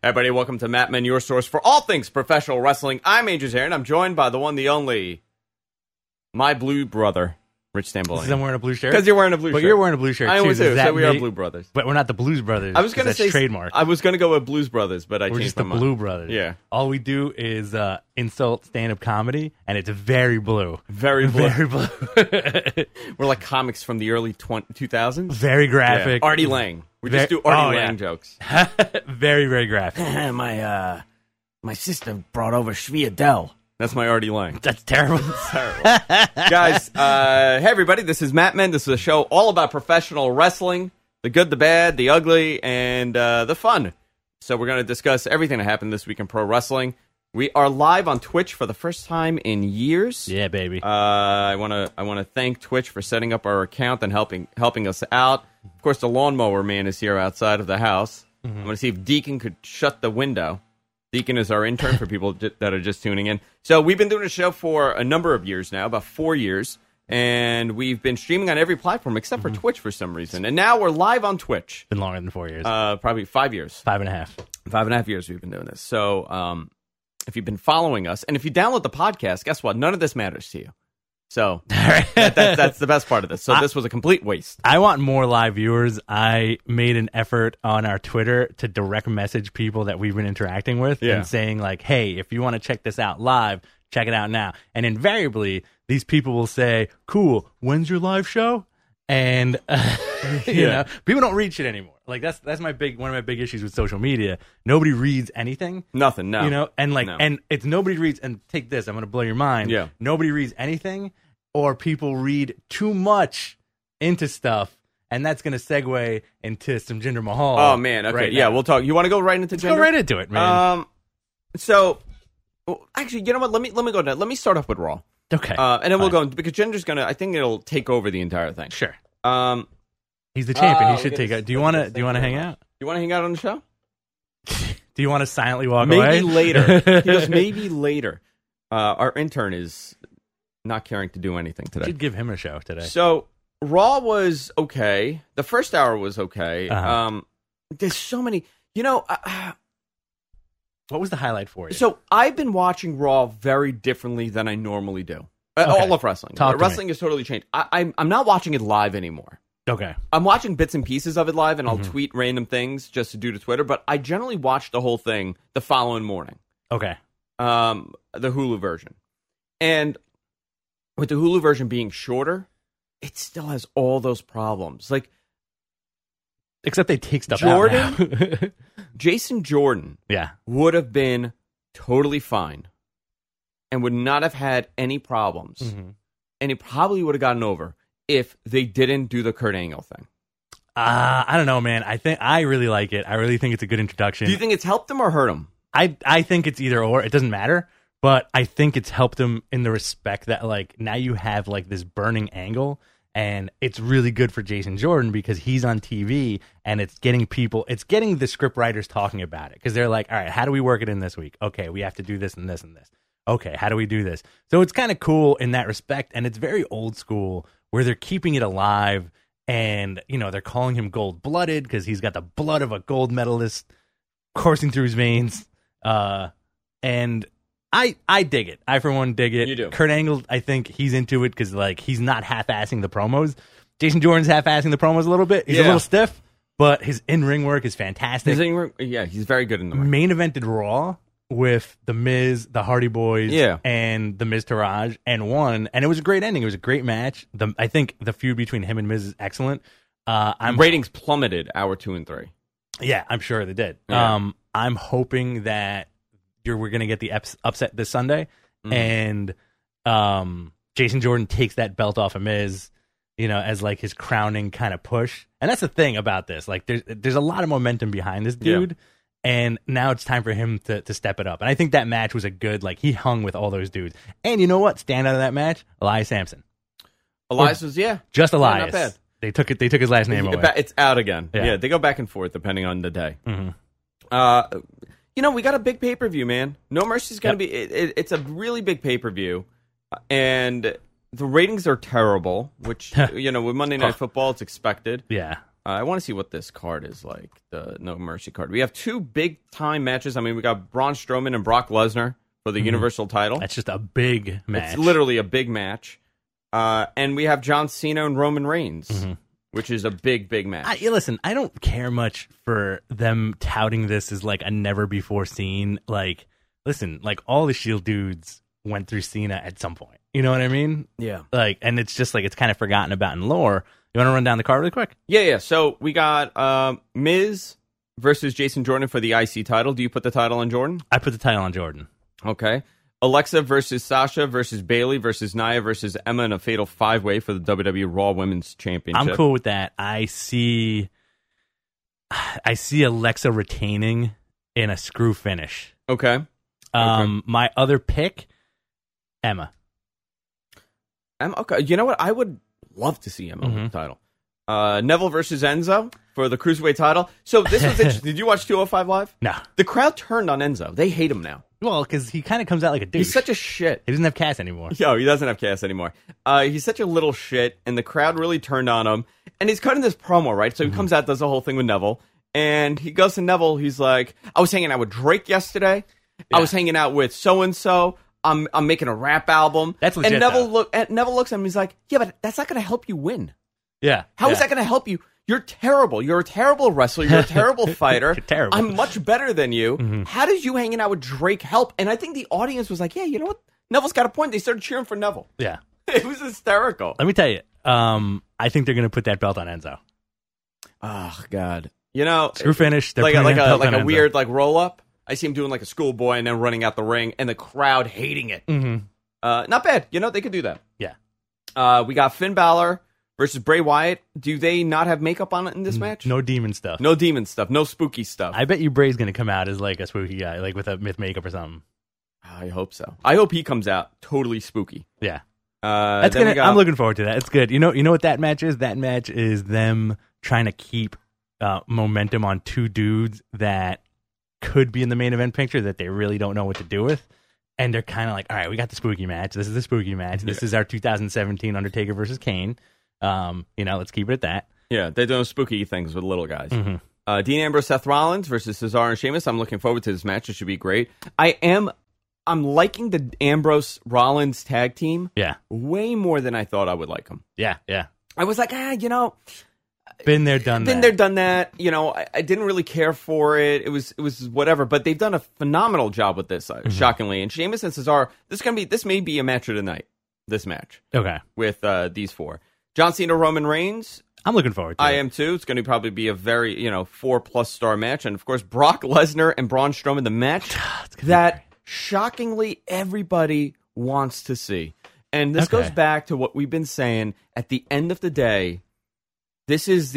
Hey, everybody, welcome to Matt Men, your source for all things professional wrestling. I'm Andrew Zare, and I'm joined by the one, the only, my blue brother, Rich Stambolini. Because I'm wearing a blue shirt? Because you're wearing a blue shirt. But you're wearing a blue shirt, I too. am too, so we are Blue Brothers. But we're not the Blues Brothers. I was going to say trademark. I was going to go with Blues Brothers, but I We're changed just the my mind. Blue Brothers. Yeah. All we do is insult stand-up comedy, and it's very blue. Very blue. Very blue. We're like comics from the early 2000s. Very graphic. Yeah. Artie Lang. We just do Artie Lang jokes. Very, very graphic. My sister brought over Shvi Adele. That's my Artie Lang. That's terrible. Guys, hey everybody, this is Matt Men. This is a show all about professional wrestling, the good, the bad, the ugly, and the fun. So we're going to discuss everything that happened this week in pro wrestling. We are live on Twitch for the first time in years. Yeah, baby. I want to thank Twitch for setting up our account and helping us out. Of course, the lawnmower man is here outside of the house. I'm going to see if Deacon could shut the window. Deacon is our intern for people that are just tuning in. So we've been doing a show for a number of years now, about 4 years, and we've been streaming on every platform except for Twitch for some reason. And now we're live on Twitch. Been longer than 4 years. Probably 5 years. 5.5. 5.5 years we've been doing this. So if you've been following us, and if you download the podcast, guess what? None of this matters to you. So that's the best part of this. So this was a complete waste. I want more live viewers. I made an effort on our Twitter to direct message people that we've been interacting with and saying, like, hey, if you want to check this out live, check it out now. And invariably, these people will say, cool, when's your live show? And you know, people don't read shit anymore. Like that's one of my big issues with social media. Nobody reads anything. Nothing, no. You know, and and it's nobody reads, and take this, I'm gonna blow your mind. Yeah. Nobody reads anything, or people read too much into stuff, and that's gonna segue into some Jinder Mahal. Oh man, okay. Right Yeah, now. we'll talk. You want to go right into Let's Jinder? go right into it, man. So actually, you know what? Let me go down. Let me start off with Raw. Okay. And then we'll go because Jinder's gonna. I think it'll take over the entire thing. Sure. He's the champion. He should take it. Do you want to hang out? You want to hang out on the show? Do you want to silently walk Maybe away? later. He goes, maybe later. Our intern is not caring to do anything today. You should give him a show today. So Raw was okay. The first hour was okay. There's so many. You know. What was the highlight for you? So I've been watching Raw very differently than I normally do. Okay. All of wrestling. Talk to Wrestling me. has totally changed. I'm not watching it live anymore. Okay. I'm watching bits and pieces of it live, and I'll tweet random things just to do to Twitter, but I generally watch the whole thing the following morning. Okay. The Hulu version. And with the Hulu version being shorter, it still has all those problems. Like, Except they take stuff Jordan? out now. Jason Jordan Yeah. would have been totally fine and would not have had any problems. And he probably would have gotten over if they didn't do the Kurt Angle thing. I don't know, man. I really like it. I really think it's a good introduction. Do you think it's helped him or hurt him? I think it's either or. It doesn't matter. But I think it's helped him in the respect that, like, now you have, like, this burning angle, and it's really good for Jason Jordan because he's on TV, and it's getting the script writers talking about it because they're like, all right, how do we work it in this week? Okay, we have to do this and this and this. Okay, how do we do this? So it's kind of cool in that respect, and it's very old school where they're keeping it alive, and, you know, they're calling him gold-blooded because he's got the blood of a gold medalist coursing through his veins. And I dig it. I, for one, dig it. You do. Kurt Angle, I think he's into it because, like, he's not half-assing the promos. Jason Jordan's half-assing the promos a little bit. He's a little stiff, but his in-ring work is fantastic. He's very good in the ring. Main evented Raw with The Miz, the Hardy Boys, and the Miz Taraj, and won. And it was a great ending. It was a great match. I think the feud between him and Miz is excellent. Ratings plummeted hour 2 and 3. Yeah, I'm sure they did. Yeah. I'm hoping that we're going to get the upset this Sunday, and Jason Jordan takes that belt off of Miz, you know, as like his crowning kind of push. And that's the thing about this. Like, there's a lot of momentum behind this dude, and now it's time for him to step it up. And I think that match was a good, like, he hung with all those dudes. And you know what? Stand out of that match, Elias Sampson. Elias was, just Elias. not bad. They took his last name away. It's out again. Yeah. Yeah, they go back and forth depending on the day. You know, we got a big pay-per-view, man. No Mercy's going to be... It's a really big pay-per-view. And the ratings are terrible, which, you know, with Monday Night Football, it's expected. Yeah. I want to see what this card is like, the No Mercy card. We have 2 big-time matches. I mean, we got Braun Strowman and Brock Lesnar for the Universal title. That's just a big match. It's literally a big match. And we have John Cena and Roman Reigns, which is a big, big match. Listen, I don't care much for them touting this as like a never-before-seen. Like, listen, like all the Shield dudes went through Cena at some point. You know what I mean? Yeah. Like, and it's just like it's kind of forgotten about in lore. You want to run down the card really quick? Yeah. So we got Miz versus Jason Jordan for the IC title. Do you put the title on Jordan? I put the title on Jordan. Okay. Alexa versus Sasha versus Bayley versus Nia versus Emma in a fatal 5-way for the WWE Raw Women's Championship. I'm cool with that. I see Alexa retaining in a screw finish. Okay. My other pick, Emma. Okay. You know what? I would love to see Emma win the title. Neville versus Enzo for the Cruiserweight title. So this was interesting. Did you watch 205 Live? No. The crowd turned on Enzo. They hate him now. Well, because he kind of comes out like a douche. He's such a shit. He doesn't have Cass anymore. Yo, he doesn't have Cass anymore. He's such a little shit, and the crowd really turned on him. And he's cutting this promo, right? So he comes out, does the whole thing with Neville, and he goes to Neville. He's like, I was hanging out with Drake yesterday. I was hanging out with so-and-so. I'm making a rap album. That's legit, and Neville looks at him. He's like, yeah, but that's not going to help you win. Yeah. How is that going to help you? You're terrible. You're a terrible wrestler. You're a terrible fighter. You're terrible. I'm much better than you. How does you hanging out with Drake help? And I think the audience was like, yeah, you know what? Neville's got a point. They started cheering for Neville. Yeah. It was hysterical. Let me tell you, I think they're going to put that belt on Enzo. Oh, God. You know, Screw finish. They're like putting that belt a on Enzo. weird like roll up. I see him doing like a schoolboy and then running out the ring and the crowd hating it. Not bad. You know, they could do that. Yeah. We got Finn Balor versus Bray Wyatt. Do they not have makeup on it in this match? No demon stuff. No demon stuff. No spooky stuff. I bet you Bray's going to come out as like a spooky guy, like with a myth makeup or something. I hope so. I hope he comes out totally spooky. Yeah. That's gonna, I'm looking forward to that. It's good. You know what that match is? That match is them trying to keep momentum on 2 dudes that could be in the main event picture that they really don't know what to do with. And they're kind of like, all right, we got the spooky match. This is the spooky match. This is our 2017 Undertaker versus Kane. Let's keep it at that. Yeah, they're doing spooky things with little guys. Dean Ambrose, Seth Rollins versus Cesaro and Sheamus. I'm looking forward to this match. It should be great. I'm liking the Ambrose Rollins tag team. Yeah. Way more than I thought I would like them. Yeah, yeah. I was like, Been there, done Been that. there, done that. You know, I didn't really care for it. It was whatever. But they've done a phenomenal job with this, shockingly. And Sheamus and Cesaro, this may be a match of the night. This match. Okay. With these 4. John Cena, Roman Reigns. I'm looking forward to it. I am too. It's going to probably be a very, 4+ star match. And of course, Brock Lesnar and Braun Strowman, the match that shockingly everybody wants to see. And this goes back to what we've been saying. At the end of the day, there's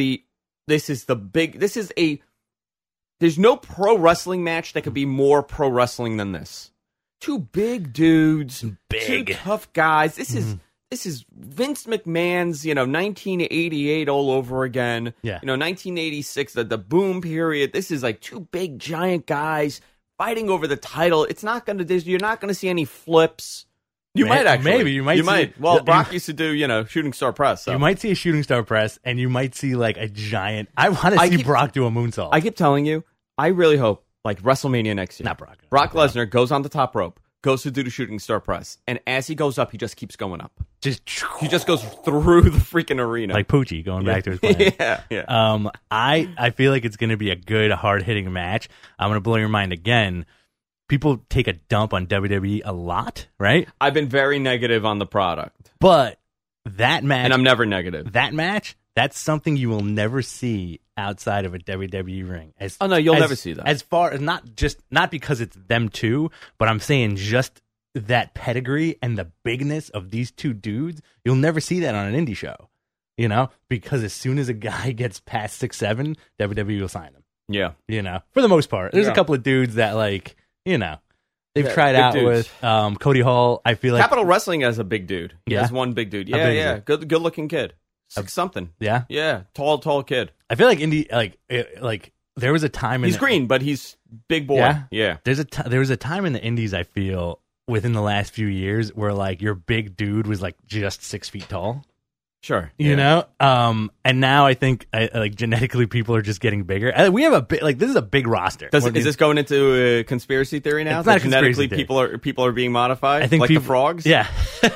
no pro wrestling match that could be more pro wrestling than this. 2 big dudes, 2 tough guys. This is Vince McMahon's, 1988 all over again. Yeah. 1986, the boom period. This is like 2 big giant guys fighting over the title. You're not gonna see any flips. You might actually. Maybe you might. Well, Brock used to do, shooting star press. So. You might see a shooting star press, and you might see like a giant. I want to see Brock do a moonsault. I keep telling you, I really hope like WrestleMania next year. Not Brock. Brock Lesnar goes on the top rope, goes to do the shooting star press, and as he goes up, he just keeps going up. He just goes through the freaking arena, like Poochie going back to his plan. Yeah. I feel like it's going to be a good, hard hitting match. I'm going to blow your mind again. People take a dump on WWE a lot, right? I've been very negative on the product. But that match... And I'm never negative. That match, that's something you will never see outside of a WWE ring. You'll never see that. As far as not because it's them 2, but I'm saying just that pedigree and the bigness of these 2 dudes, you'll never see that on an indie show. Because as soon as a guy gets past 6'7", WWE will sign him. Yeah. For the most part. There's a couple of dudes that they've tried out dudes. with Cody Hall. I feel like Capital Wrestling has a big dude. He Yeah? has one big dude. big Yeah. Good looking kid. 6 something. Yeah? Yeah. Tall kid. I feel like indie like there was a time in He's green, but he's big boy. Yeah? Yeah. There was a time in the indies, I feel, within the last few years where like your big dude was like just 6 feet tall. Sure. You know? And now I think like genetically people are just getting bigger. We have a big, like, this is a big roster. Is this going into a conspiracy theory now? It's not that a conspiracy genetically theory. people are being modified? I think like people, the frogs? Yeah.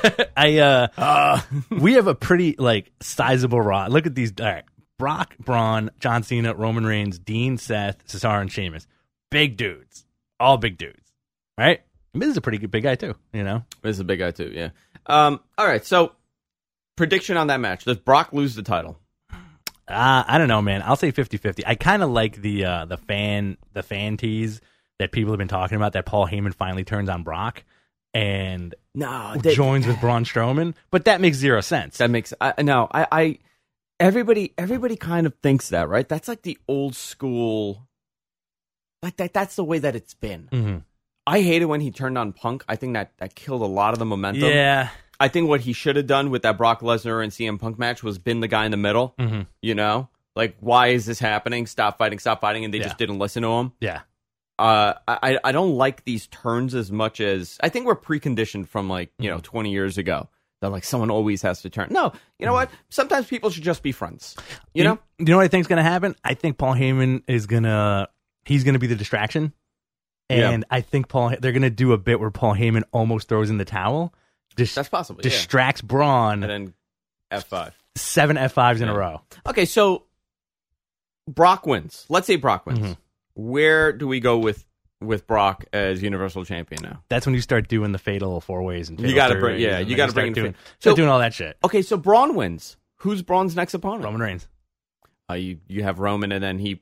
We have a pretty like sizable roster. Look at these. All right. Brock, Braun, John Cena, Roman Reigns, Dean, Seth, Cesaro, and Sheamus. Big dudes. All big dudes. Right? Miz is a pretty big guy too, you know? Miz is a big guy too, yeah. All right, so prediction on that match. Does Brock lose the title? I don't know, man. I'll say 50-50. I kind of like the fan tease that people have been talking about, that Paul Heyman finally turns on Brock and joins with Braun Strowman, but that makes zero sense. That makes everybody kind of thinks that, right? That's like the old school, like that's the way that it's been. Mm-hmm. I hate it when he turned on Punk. I think that killed a lot of the momentum. Yeah. I think what he should have done with that Brock Lesnar and CM Punk match was been the guy in the middle. Mm-hmm. You know? Like, why is this happening? Stop fighting. And they just didn't listen to him. Yeah. I don't like these turns as much as... I think we're preconditioned from, like, 20 years ago. That, like, someone always has to turn. No, you know what? Sometimes people should just be friends. You know? You know what I think is going to happen? I think Paul Heyman is going to... He's going to be the distraction. And I think they're going to do a bit where Paul Heyman almost throws in the towel. That's possible. Distracts Braun. And then F5. 7 F5s in a row. Okay, so Brock wins. Let's say Brock wins. Mm-hmm. Where do we go with Brock as Universal Champion now? That's when you start doing the fatal 4-ways and you got to bring in doing all that shit. Okay, so Braun wins. Who's Braun's next opponent? Roman Reigns. You have Roman, and then he.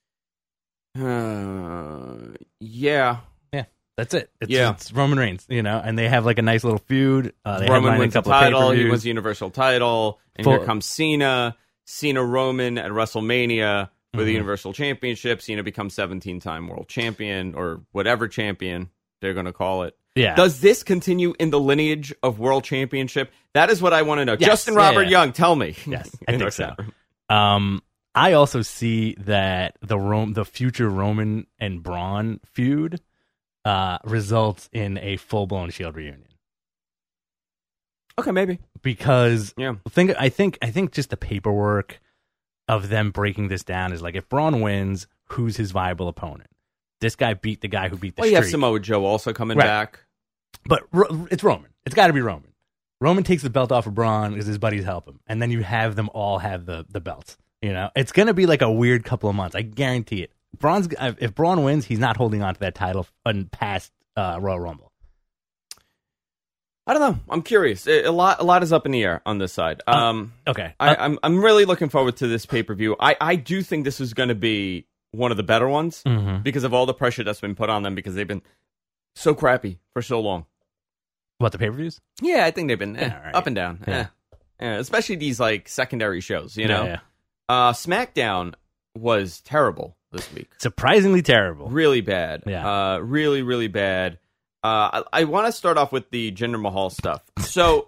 Yeah, that's it. It's Roman Reigns, and they have like a nice little feud. Roman wins the title. He wins the Universal title, and here comes Cena Roman at WrestleMania for the Universal Championship. Cena becomes 17-time world champion, or whatever champion they're going to call it. Yeah. Does this continue in the lineage of world championship? That is what I want to know. Yes. Justin Robert Young, tell me. Yes, I think so. I also see that the future Roman and Braun feud results in a full-blown Shield reunion. Okay, maybe. Because I think just the paperwork of them breaking this down is like, if Braun wins, who's his viable opponent? This guy beat the guy who beat the streak. You have Samoa Joe also coming back. But it's Roman. It's got to be Roman. Roman takes the belt off of Braun because his buddies help him. And then you have them all have the belts. It's going to be like a weird couple of months. I guarantee it. If Braun wins, he's not holding on to that title past Royal Rumble. I don't know. I'm curious. A lot is up in the air on this side. Okay. I'm really looking forward to this pay-per-view. I do think this is going to be one of the better ones because of all the pressure that's been put on them because they've been so crappy for so long. What, the pay-per-views? Yeah, I think they've been right. up and down. Yeah. Especially these like secondary shows, Yeah. SmackDown was terrible this week. Surprisingly terrible. Really bad. Yeah. Really, really bad. I want to start off with the Jinder Mahal stuff. So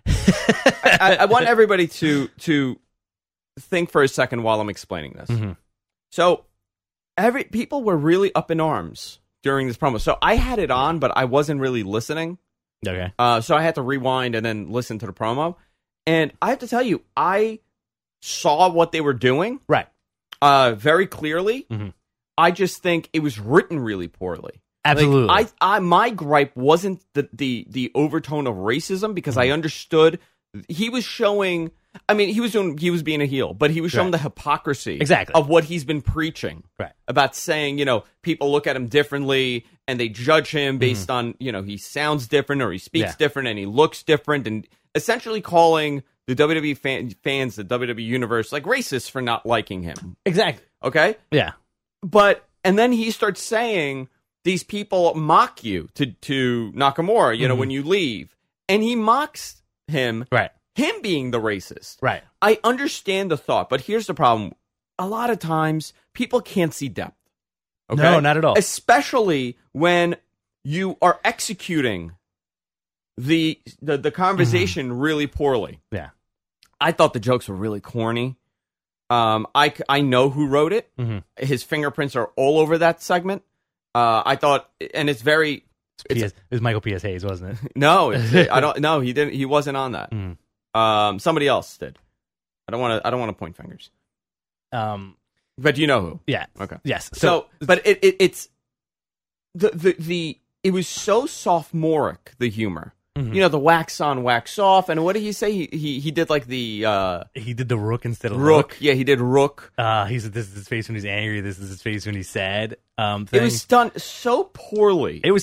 I want everybody to think for a second while I'm explaining this. Mm-hmm. So people were really up in arms during this promo. So I had it on, but I wasn't really listening. Okay. So I had to rewind and then listen to the promo. And I have to tell you, I saw what they were doing. Right. Very clearly. Mm-hmm. I just think it was written really poorly. Absolutely. Like, my gripe wasn't the overtone of racism because I understood he was showing. I mean, he was being a heel, but he was showing the hypocrisy of what he's been preaching about saying, people look at him differently and they judge him based on, he sounds different or he speaks different and he looks different, and essentially calling the WWE fans, the WWE universe, like racist for not liking him. Exactly. Okay? Yeah. And then he starts saying these people mock you to Nakamura, when you leave. And he mocks him. Right. Him being the racist. Right. I understand the thought, but here's the problem. A lot of times, people can't see depth. Okay? No, not at all. Especially when you are executing the conversation really poorly. Yeah. I thought the jokes were really corny. I know who wrote it. Mm-hmm. His fingerprints are all over that segment. I thought, and it's very. It was Michael P.S. Hayes, wasn't it? No, I don't. No, he didn't. He wasn't on that. Mm. Somebody else did. I don't want to point fingers. Um, But you know who? yeah. Okay. Yes. So, but it's it was so sophomoric, the humor. Mhm. You know, the wax on, wax off, and what did he say? He did like the he did the Rook instead of Rook. Yeah, he did Rook. He said, "This is his face when he's angry. This is his face when he's sad." Thing. It was done so poorly. It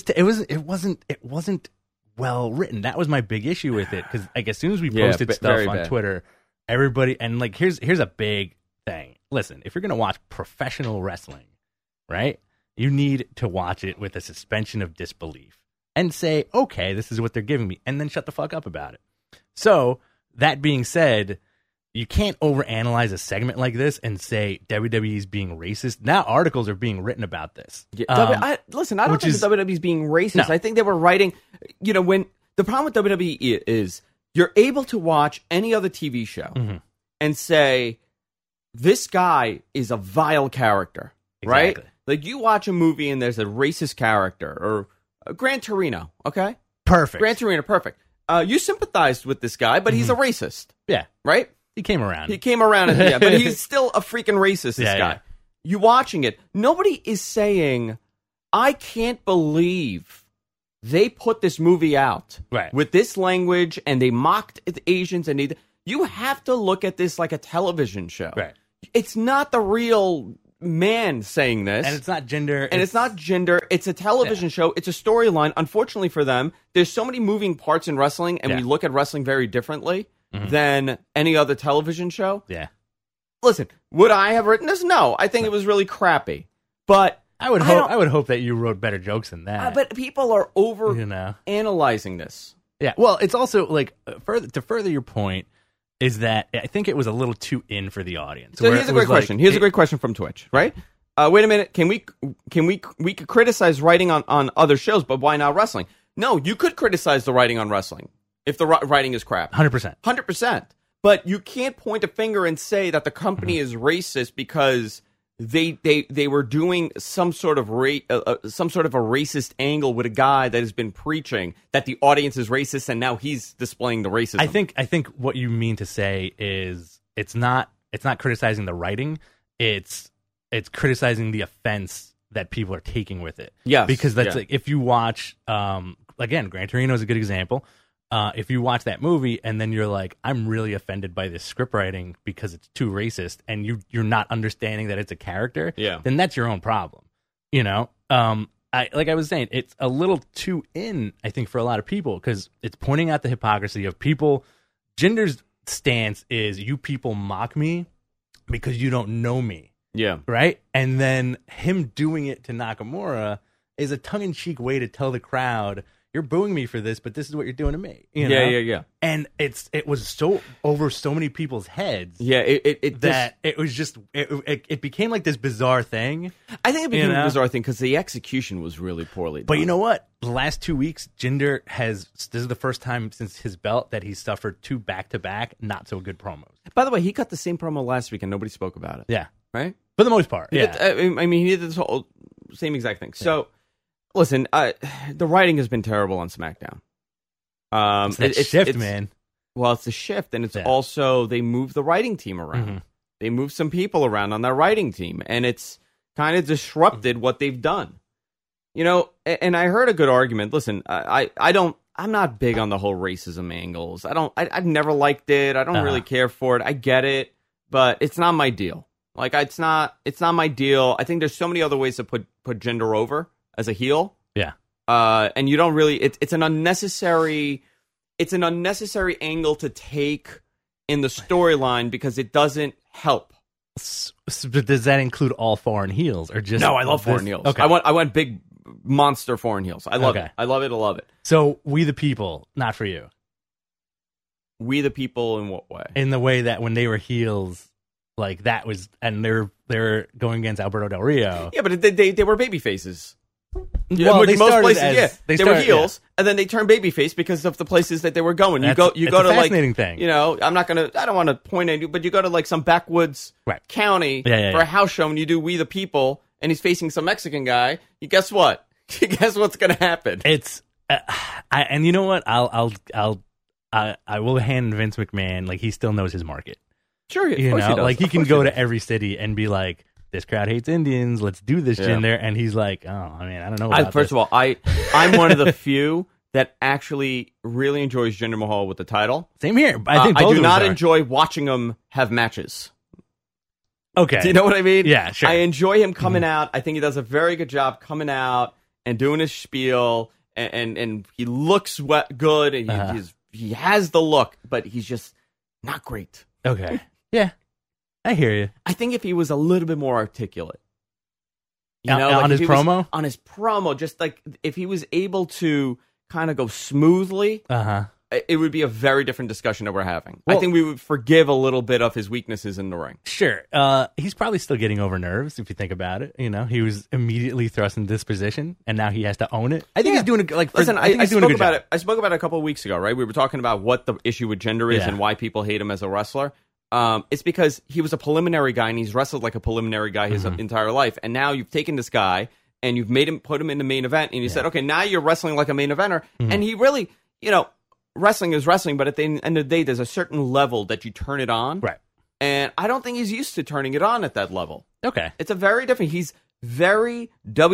wasn't well written. That was my big issue with it because like as soon as we Yeah, posted stuff very on bad. Twitter, everybody and like here's a big thing. Listen, if you're gonna watch professional wrestling, right, you need to watch it with a suspension of disbelief and say, okay, this is what they're giving me, and then shut the fuck up about it. So that being said, you can't overanalyze a segment like this and say WWE is being racist. Now articles are being written about this. Yeah, listen, I don't which think is- the WWE's being racist. No. I think they were writing, you know, when the problem with WWE is you're able to watch any other TV show Mhm. and say, this guy is a vile character, right? Exactly. Like you watch a movie and there's a racist character or Gran Torino, okay? Perfect. Gran Torino, perfect. You sympathized with this guy, but he's a racist, Yeah, right? he came around. He came around at the end, but he's still a freaking racist, this Yeah, guy. yeah. You watching it, nobody is saying, I can't believe they put this movie out Right. with this language and they mocked the Asians. And you have to look at this like a television show. Right. It's not the real man saying this. And it's not gender. And it's not gender. It's a television show. It's a storyline. Unfortunately for them, there's so many moving parts in wrestling, and we Yeah. look at wrestling very differently than any other television show. Yeah. Listen, would I have written this? No, I think it was really crappy. But I would don't- hope that you wrote better jokes than that. but people are over you know. analyzing this. Yeah. Well, it's also like further your point is that I think it was a little too in for the audience. So where here's it a was great question. like- Here's a great question from Twitch, right? Wait a minute. We could criticize writing on other shows, but why not wrestling? No, you could criticize the writing on wrestling if the writing is crap. 100%. 100%. But you can't point a finger and say that the company is racist because they were doing some sort of a racist angle with a guy that has been preaching that the audience is racist and now he's displaying the racism. I think what you mean to say is it's not criticizing the writing. It's criticizing the offense that people are taking with it. Yes, Because that's yeah. like if you watch again, Gran Torino is a good example. If you watch that movie and then you're like, I'm really offended by this script writing because it's too racist, and you're not understanding that it's a character, Yeah. then that's your own problem. You know, like I was saying, it's a little too in, I think, for a lot of people because it's pointing out the hypocrisy of people. Jinder's stance is, you people mock me because you don't know me, yeah. right? And then him doing it to Nakamura is a tongue-in-cheek way to tell the crowd, you're booing me for this, but this is what you're doing to me. You know? Yeah. And it was so over so many people's heads Yeah, it was just it became like this bizarre thing. I think it became you know? a bizarre thing because the execution was really poorly done. But you know what? The last 2 weeks, Jinder this is the first time since his belt that he's suffered 2 back-to-back not so good promos. By the way, he cut the same promo last week and nobody spoke about it. Yeah, Right? for the most part. Yeah, I mean, he did this whole same exact thing. So, listen, the writing has been terrible on SmackDown. it's that shift, man. Well, it's a shift, and it's Yeah. also they moved the writing team around. Mhm. They moved some people around on their writing team, and it's kind of disrupted what they've done. You know, and I heard a good argument. Listen, I'm not big on the whole racism angles. I've never liked it. I don't really care for it. I get it, but it's not my deal. Like, it's not my deal. I think there's so many other ways to put Jinder over as a heel. Yeah. And you don't really. It's an unnecessary angle to take in the storyline because it doesn't help. But does that include all foreign heels or just? No, I love this- foreign heels. Okay. I want big monster foreign heels. I love Okay. it. I love it. I love it. So we the people, not for you, We the people in what way? in the way that when they were heels, like that was, and they're going against Alberto Del Rio. Yeah, but they were baby faces. Yeah, Well, which they most started places, as- yeah, they they were started- heels, and then they turned babyface because of the places that they were going. You It's go a to like, fascinating thing. you know, I don't want to point at you, but you go to like some backwoods Right. county Yeah, for a house show, and you do We the People, and he's facing some Mexican guy. You guess what? Guess what's going to happen? It's, and you know what? I will hand Vince McMahon, like, he still knows his market. Sure, of You course know, he does. like he Of can course go he to does. every city and be like, "This crowd hates Indians. Let's do this Yeah. Jinder." And he's like, "Oh, I mean, I don't know about First this." of all, I'm one of the few that actually really enjoys Jinder Mahal with the title. Same here. I think both I do of not us are. enjoy watching him have matches. Okay, Do you know what I mean? Yeah, sure. I enjoy him coming out. I think he does a very good job coming out and doing his spiel, and he looks good, and he has the look, but he's just not great. Okay, yeah, I hear you. I think if he was a little bit more articulate, On like his if he was- promo? on his promo, just like if he was able to kind of go smoothly, it would be a very different discussion that we're having. Well- I think we would forgive a little bit of his weaknesses in the ring. Sure. He's probably still getting over nerves if you think about it. You know, he was immediately thrust in this position, and now he has to own it. I think he's doing a like. Listen, I think I he's doing a spoke good about job. it. I spoke about it a couple of weeks ago, right? We were talking about what the issue with Jinder is Yeah. and why people hate him as a wrestler. It's because he was a preliminary guy, and he's wrestled like a preliminary guy his entire life. And now you've taken this guy and you've put him in the main event, and you said, okay, now you're wrestling like a main eventer. And he really, wrestling is wrestling, but at the end of the day, there's a certain level that you turn it on. Right. And I don't think he's used to turning it on at that level. Okay. It's a very different. He's very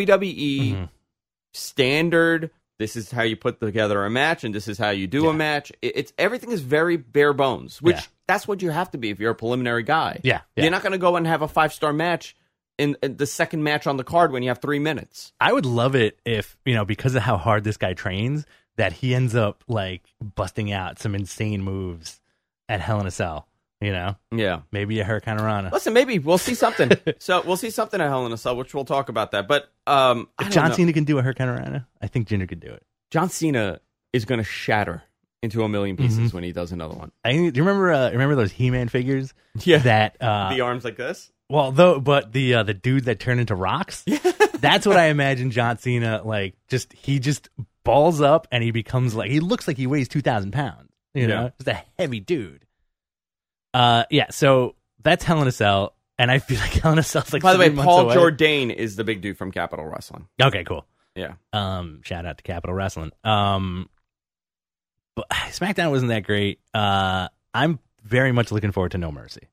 WWE standard. This is how you put together a match, and this is how you do a match. It's everything is very bare bones, which that's what you have to be if you're a preliminary guy. Yeah. You're not going to go and have a 5-star match in the second match on the card when you have 3 minutes. I would love it if, because of how hard this guy trains, that he ends up like busting out some insane moves at Hell in a Cell. Yeah. Maybe a Hurricane Rana. Listen, maybe we'll see something. So we'll see something at Hell in a Cell, which we'll talk about that. But I If don't John know. Cena can do a Hurricane Rana, I think Jinder could do it. John Cena is going to shatter into a million pieces when he does another one. Do you remember those He-Man figures? Yeah. That The arms like this. well, but the dude that turned into rocks. That's what I imagine John Cena like. He just balls up and he becomes like he looks like he weighs 2,000 pounds. Just a heavy dude. So that's Hell in a Cell, and I feel like Hell in a Cell's like. By the way, 3 months Paul away. Jourdain is the big dude from Capital Wrestling. Okay, cool. Yeah. Shout out to Capital Wrestling. But SmackDown wasn't that great. I'm very much looking forward to No Mercy.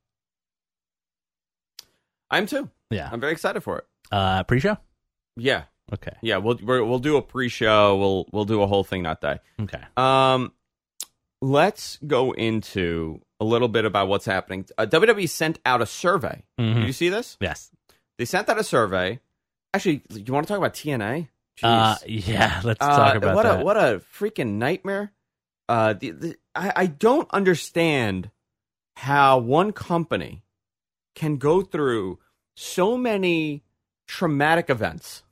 I'm too. Yeah. I'm very excited for it. Pre-show? Yeah. Okay. Yeah, we'll do a pre-show. We'll do a whole thing that day. Okay. Let's go into a little bit about what's happening. WWE sent out a survey. Did you see this? Yes. They sent out a survey. Actually, you want to talk about TNA? Jeez. Yeah, let's talk about that. What a freaking nightmare. I don't understand how one company can go through so many traumatic events.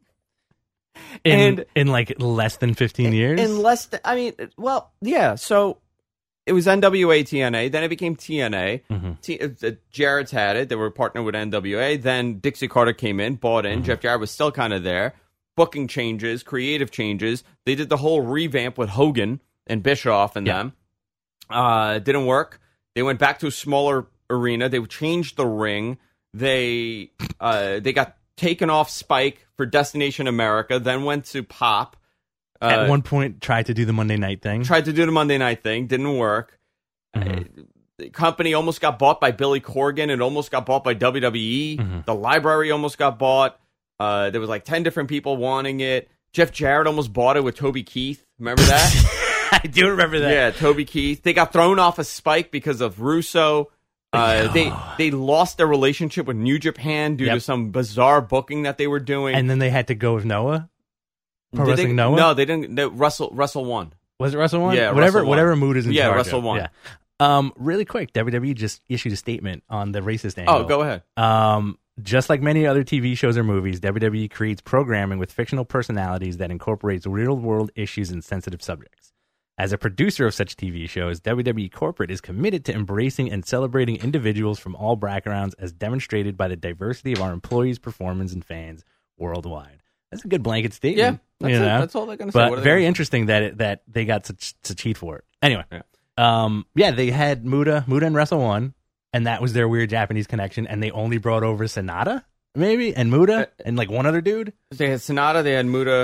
in like less than 15 years? In less than, yeah. So it was NWA TNA, then it became TNA. Jarrett's had it. They were partnered with NWA. Then Dixie Carter came in, bought in. Jeff Jarrett was still kind of there. Booking changes, creative changes. They did the whole revamp with Hogan and Bischoff and them. It didn't work. They went back to a smaller arena. They changed the ring. They got taken off Spike for Destination America, then went to Pop. At one point, tried to do the Monday night thing. Tried to do the Monday night thing. Didn't work. The company almost got bought by Billy Corgan. It almost got bought by WWE. The library almost got bought. There was like 10 different people wanting it. Jeff Jarrett almost bought it with Toby Keith. Remember that? I do remember that. Yeah, Toby Keith. They got thrown off a Spike because of Russo. They lost their relationship with New Japan due to some bizarre booking that they were doing. And then they had to go with Noah? Pro Did Wrestling Noah? No, they didn't. Russell won. Was it Russell 1? Yeah, whatever, Russell won. whatever mood is in charge Russell of. won. Yeah. Really quick, WWE just issued a statement on the racist angle. Oh, go ahead. Just like many other TV shows or movies, WWE creates programming with fictional personalities that incorporates real-world issues and sensitive subjects. As a producer of such TV shows, WWE Corporate is committed to embracing and celebrating individuals from all backgrounds as demonstrated by the diversity of our employees, performers, and fans worldwide. That's a good blanket statement. Yeah, that's all they're going to say. But very interesting that they got such heat for it. Anyway, they had Muda and Wrestle 1, and that was their weird Japanese connection, and they only brought over Sonata, maybe, and Muda, and like one other dude. They had Sonata, they had Muda,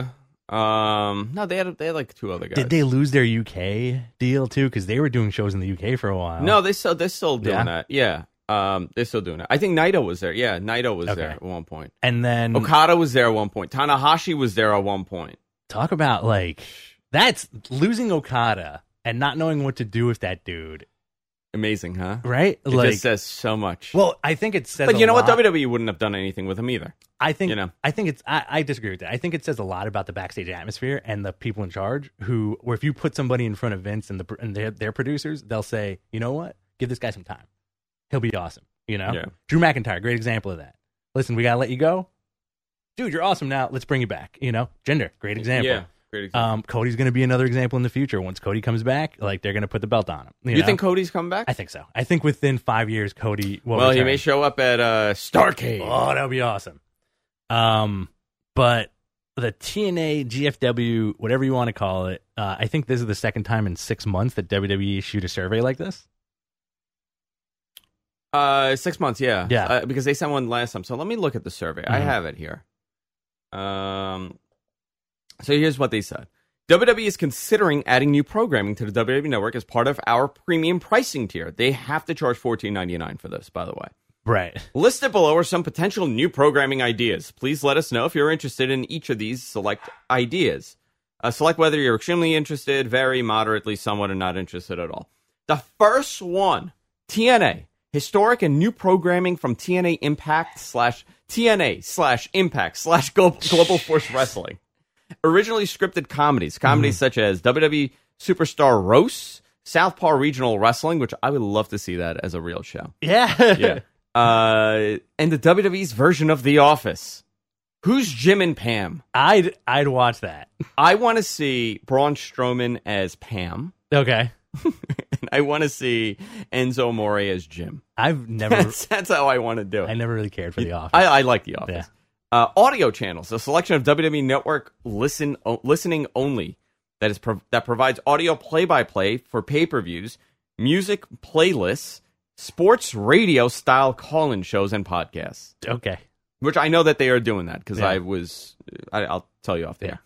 No, they had like two other guys. Did they lose their UK deal too? Because they were doing shows in the UK for a while. No, they're still doing Yeah? that. Yeah. They're still doing it. I think Naito was there. Yeah, Naito was Okay. there at one point. And then Okada was there at one point. Tanahashi was there at one point. talk about like that's losing Okada and not knowing what to do with that dude, Amazing, huh? right? It like, just says so much. well, I think it says. but you know what? lot. WWE wouldn't have done anything with him either. I think you know. I think it's I disagree with that. I think it says a lot about the backstage atmosphere and the people in charge who, where if you put somebody in front of Vince and their producers, they'll say, you know what, give this guy some time, he'll be awesome. You know, Yeah. Drew McIntyre, great example of that. Listen, we gotta let you go, dude. You're awesome now. Let's bring you back. You know, Jinder, great example. Yeah, great example. Cody's going to be another example in the future. Once Cody comes back, like they're going to put the belt on him. You know? think Cody's coming back? I think so. I think within 5 years, Cody will Well, he return. may show up at Starrcade. Oh, that would be awesome. But the TNA, GFW, whatever you want to call it, I think this is the second time in 6 months that WWE issued a survey like this. 6 months, yeah. Yeah. Because they sent one last time. So let me look at the survey. I have it here. So here's what they said. WWE is considering adding new programming to the WWE Network as part of our premium pricing tier. They have to charge $14.99 for this, by the way. Right. Listed below are some potential new programming ideas. Please let us know if you're interested in each of these select ideas. Select whether you're extremely interested, very, moderately, somewhat, or not interested at all. The first one, TNA. Historic and new programming from TNA Impact / Impact / Global Force Wrestling. Originally scripted comedies such as WWE Superstar Roast, Southpaw Regional Wrestling, which I would love to see that as a real show. Yeah. Yeah. And the WWE's version of The Office. Who's Jim and Pam? I'd watch that. I want to see Braun Strowman as Pam. Okay. And I want to see Enzo Amore as Jim. I've never That's how I want to do it. I never really cared for The Office. I like The Office. Yeah. Audio channels, a selection of WWE Network listening only that provides audio play-by-play for pay-per-views, music playlists, sports radio style call-in shows and podcasts. Okay. Which I know that they are doing that because Yeah. I'll tell you off the air.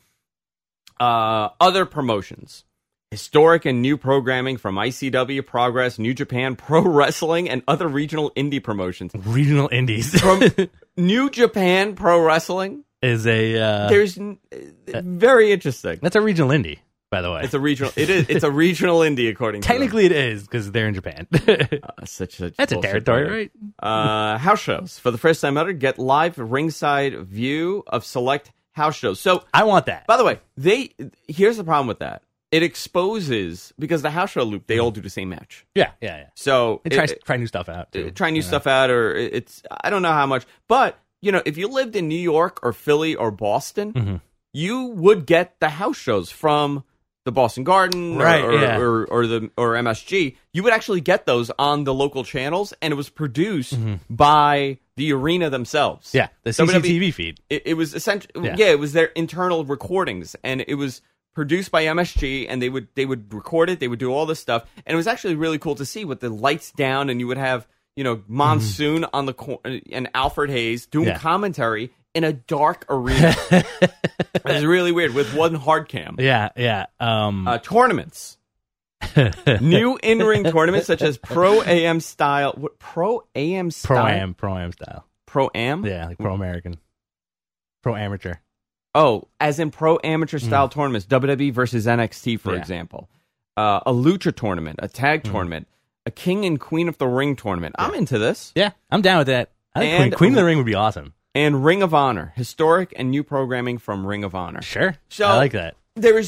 Other promotions. Historic and new programming from ICW, Progress, New Japan, Pro Wrestling, and other regional indie promotions. Regional indies From New Japan Pro Wrestling, is a there's very interesting. that's a regional indie, by the way. It's a regional. It's a regional indie according to them. Technically, it is because they're in Japan. Such That's a bullshit territory, right? right? House shows for the first time ever. Get live ringside view of select house shows. So, I want that. by the way, here's the problem with that. It exposes because the house show loop they all do the same match. Yeah. So Try new stuff out. Too, try new stuff out, or it's I don't know how much, but if you lived in New York or Philly or Boston, you would get the house shows from the Boston Garden Right, or yeah. or MSG. You would actually get those on the local channels, and it was produced by the arena themselves. Yeah, the CCTV feed. It was essentially Yeah. it was their internal recordings, and it was produced by MSG, and they would record it, they would do all this stuff, and it was actually really cool to see with the lights down, and you would have Monsoon on the and Alfred Hayes doing commentary in a dark arena. It was really weird with one hard cam. Yeah. Tournaments. New in-ring tournaments such as Pro AM style. What, Pro AM style? Pro Am style. Pro Am? Yeah, like Pro American, Pro Amateur. Oh, as in pro amateur style tournaments, WWE versus NXT, for example. A lucha tournament, a tag tournament, a King and Queen of the Ring tournament. I'm into this. Yeah, I'm down with that. I think Queen of the Ring would be awesome. And Ring of Honor, historic and new programming from Ring of Honor. Sure, So I like that.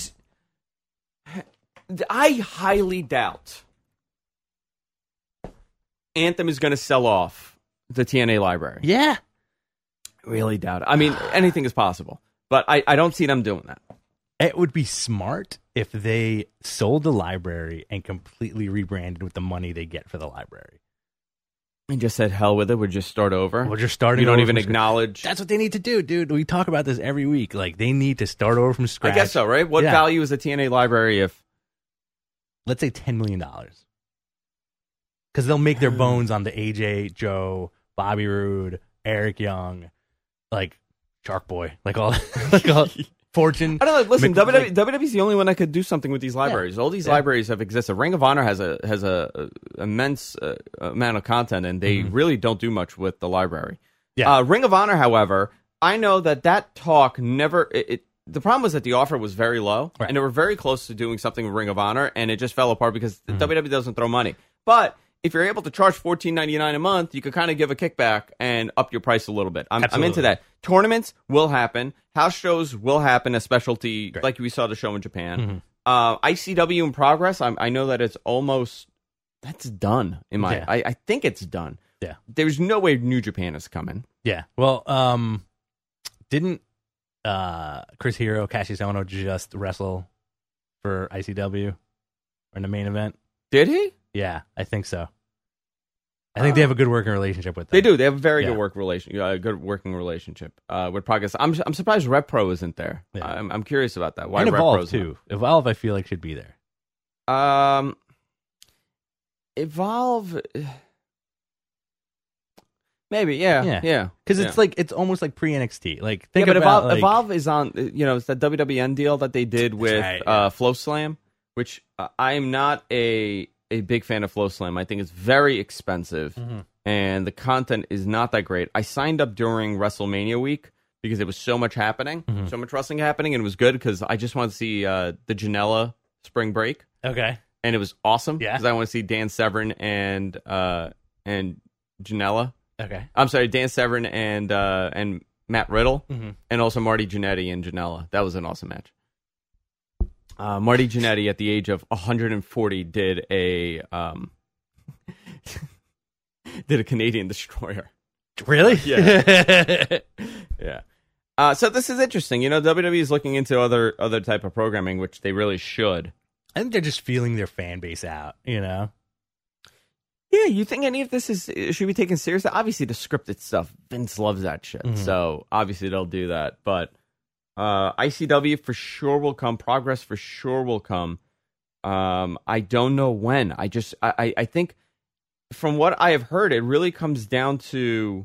I highly doubt Anthem is going to sell off the TNA library. Yeah, Really doubt it. I mean, anything is possible, but I don't see them doing that. it would be smart if they sold the library and completely rebranded with the money they get for the library. And just said, hell with it, we'll just start over. We're just starting. You don't over even from scratch. acknowledge. That's what they need to do, dude. We talk about this every week. Like they need to start over from scratch. I guess so, right? What Yeah. value is a TNA library if... Let's say $10 million, because they'll make their bones on the AJ, Joe, Bobby Roode, Eric Young, like Shark Boy, like all Fortune. I don't know. Listen, Mc- WWE's the only one that could do something with these libraries. All these libraries have existed. Ring of Honor has a immense amount of content, and they really don't do much with the library. Yeah. Ring of Honor, however, I know that talk never. The problem was that the offer was very low, and they were very close to doing something with Ring of Honor, and it just fell apart because WWE doesn't throw money. But if you're able to charge $14.99 a month, you could kind of give a kickback and up your price a little bit. I'm into that. Tournaments will happen. House shows will happen as specialty, like we saw the show in Japan. ICW in progress. I know that it's almost that's done. I think it's done. Yeah. There's no way New Japan is coming. Yeah. Well, didn't Chris Hero, Cassius Ohno just wrestle for ICW or in the main event? Did he? Yeah, I think so. I think they have a good working relationship with them. They do. They have a very good good working relationship with Progress. I'm surprised Rev Pro isn't there. Yeah. I'm curious about that. Why and Rev Evolve Pro's too. Evolve, I feel like should be there. Evolve. Maybe, yeah. Because it's like it's almost like pre NXT. Like think but about Evolve is on. It's that WWN deal that they did with Flow Slam, which I am not a big fan of Flow Slam. I think it's very expensive, and the content is not that great. I signed up during WrestleMania week because there was so much happening, so much wrestling happening, and it was good because I just wanted to see the Janela Spring Break. Okay, and it was awesome. Yeah, because I want to see Dan Severn and Janela. Okay, I'm sorry, Dan Severn and Matt Riddle, and also Marty Jannetty and Janela. That was an awesome match. Marty Jannetty, at the age of 140, did a Canadian Destroyer. Really? Yeah. Yeah. So this is interesting. WWE is looking into other type of programming, which they really should. I think they're just feeling their fan base out. Yeah. You think any of this should be taken seriously? Obviously, the scripted stuff, Vince loves that shit. So obviously they'll do that, but. ICW for sure will come. Progress for sure will come. I don't know when. I think from what I have heard, it really comes down to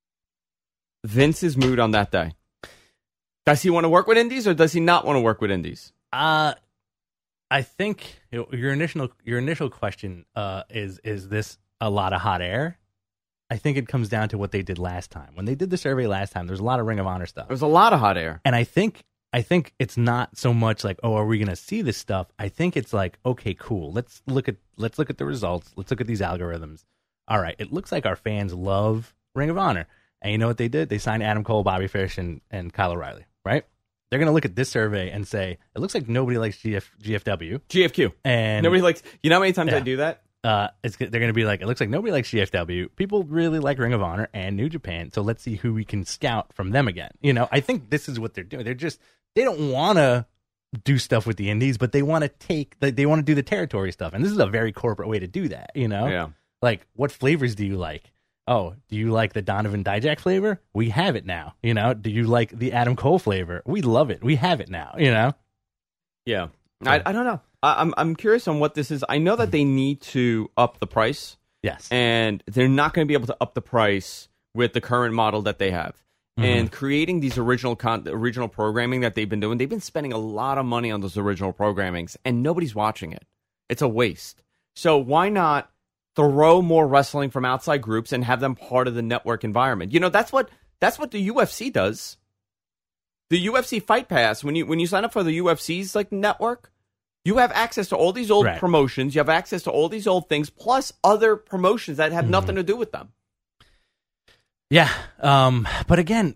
Vince's mood on that day. Does he want to work with indies or does he not want to work with indies? I think your initial question is this a lot of hot air? I think it comes down to what they did last time. When they did the survey last time, there's a lot of Ring of Honor stuff. There's a lot of hot air. And I think it's not so much like, oh, are we going to see this stuff? I think it's like, okay, cool. Let's look at the results. Let's look at these algorithms. All right, it looks like our fans love Ring of Honor. And you know what they did? They signed Adam Cole, Bobby Fish, and Kyle O'Reilly, right? They're going to look at this survey and say, it looks like nobody likes GFW. GFQ. And nobody likes, you know how many times I do that? They're going to be like, it looks like nobody likes GFW. People really like Ring of Honor and New Japan, so let's see who we can scout from them again. I think this is what they're doing. They don't want to do stuff with the indies, but they want to they want to do the territory stuff, and this is a very corporate way to do that. Yeah. Like, what flavors do you like? Oh, do you like the Donovan Dijak flavor? We have it now. Do you like the Adam Cole flavor? We love it. We have it now. Yeah. I don't know. I'm curious on what this is. I know that they need to up the price. Yes. And they're not going to be able to up the price with the current model that they have. And creating these original programming that they've been doing, they've been spending a lot of money on those original programmings, and nobody's watching it. It's a waste. So why not throw more wrestling from outside groups and have them part of the network environment? That's what the UFC does. The UFC Fight Pass, when you sign up for the UFC's network, you have access to all these old promotions. You have access to all these old things, plus other promotions that have nothing to do with them. Yeah. But again,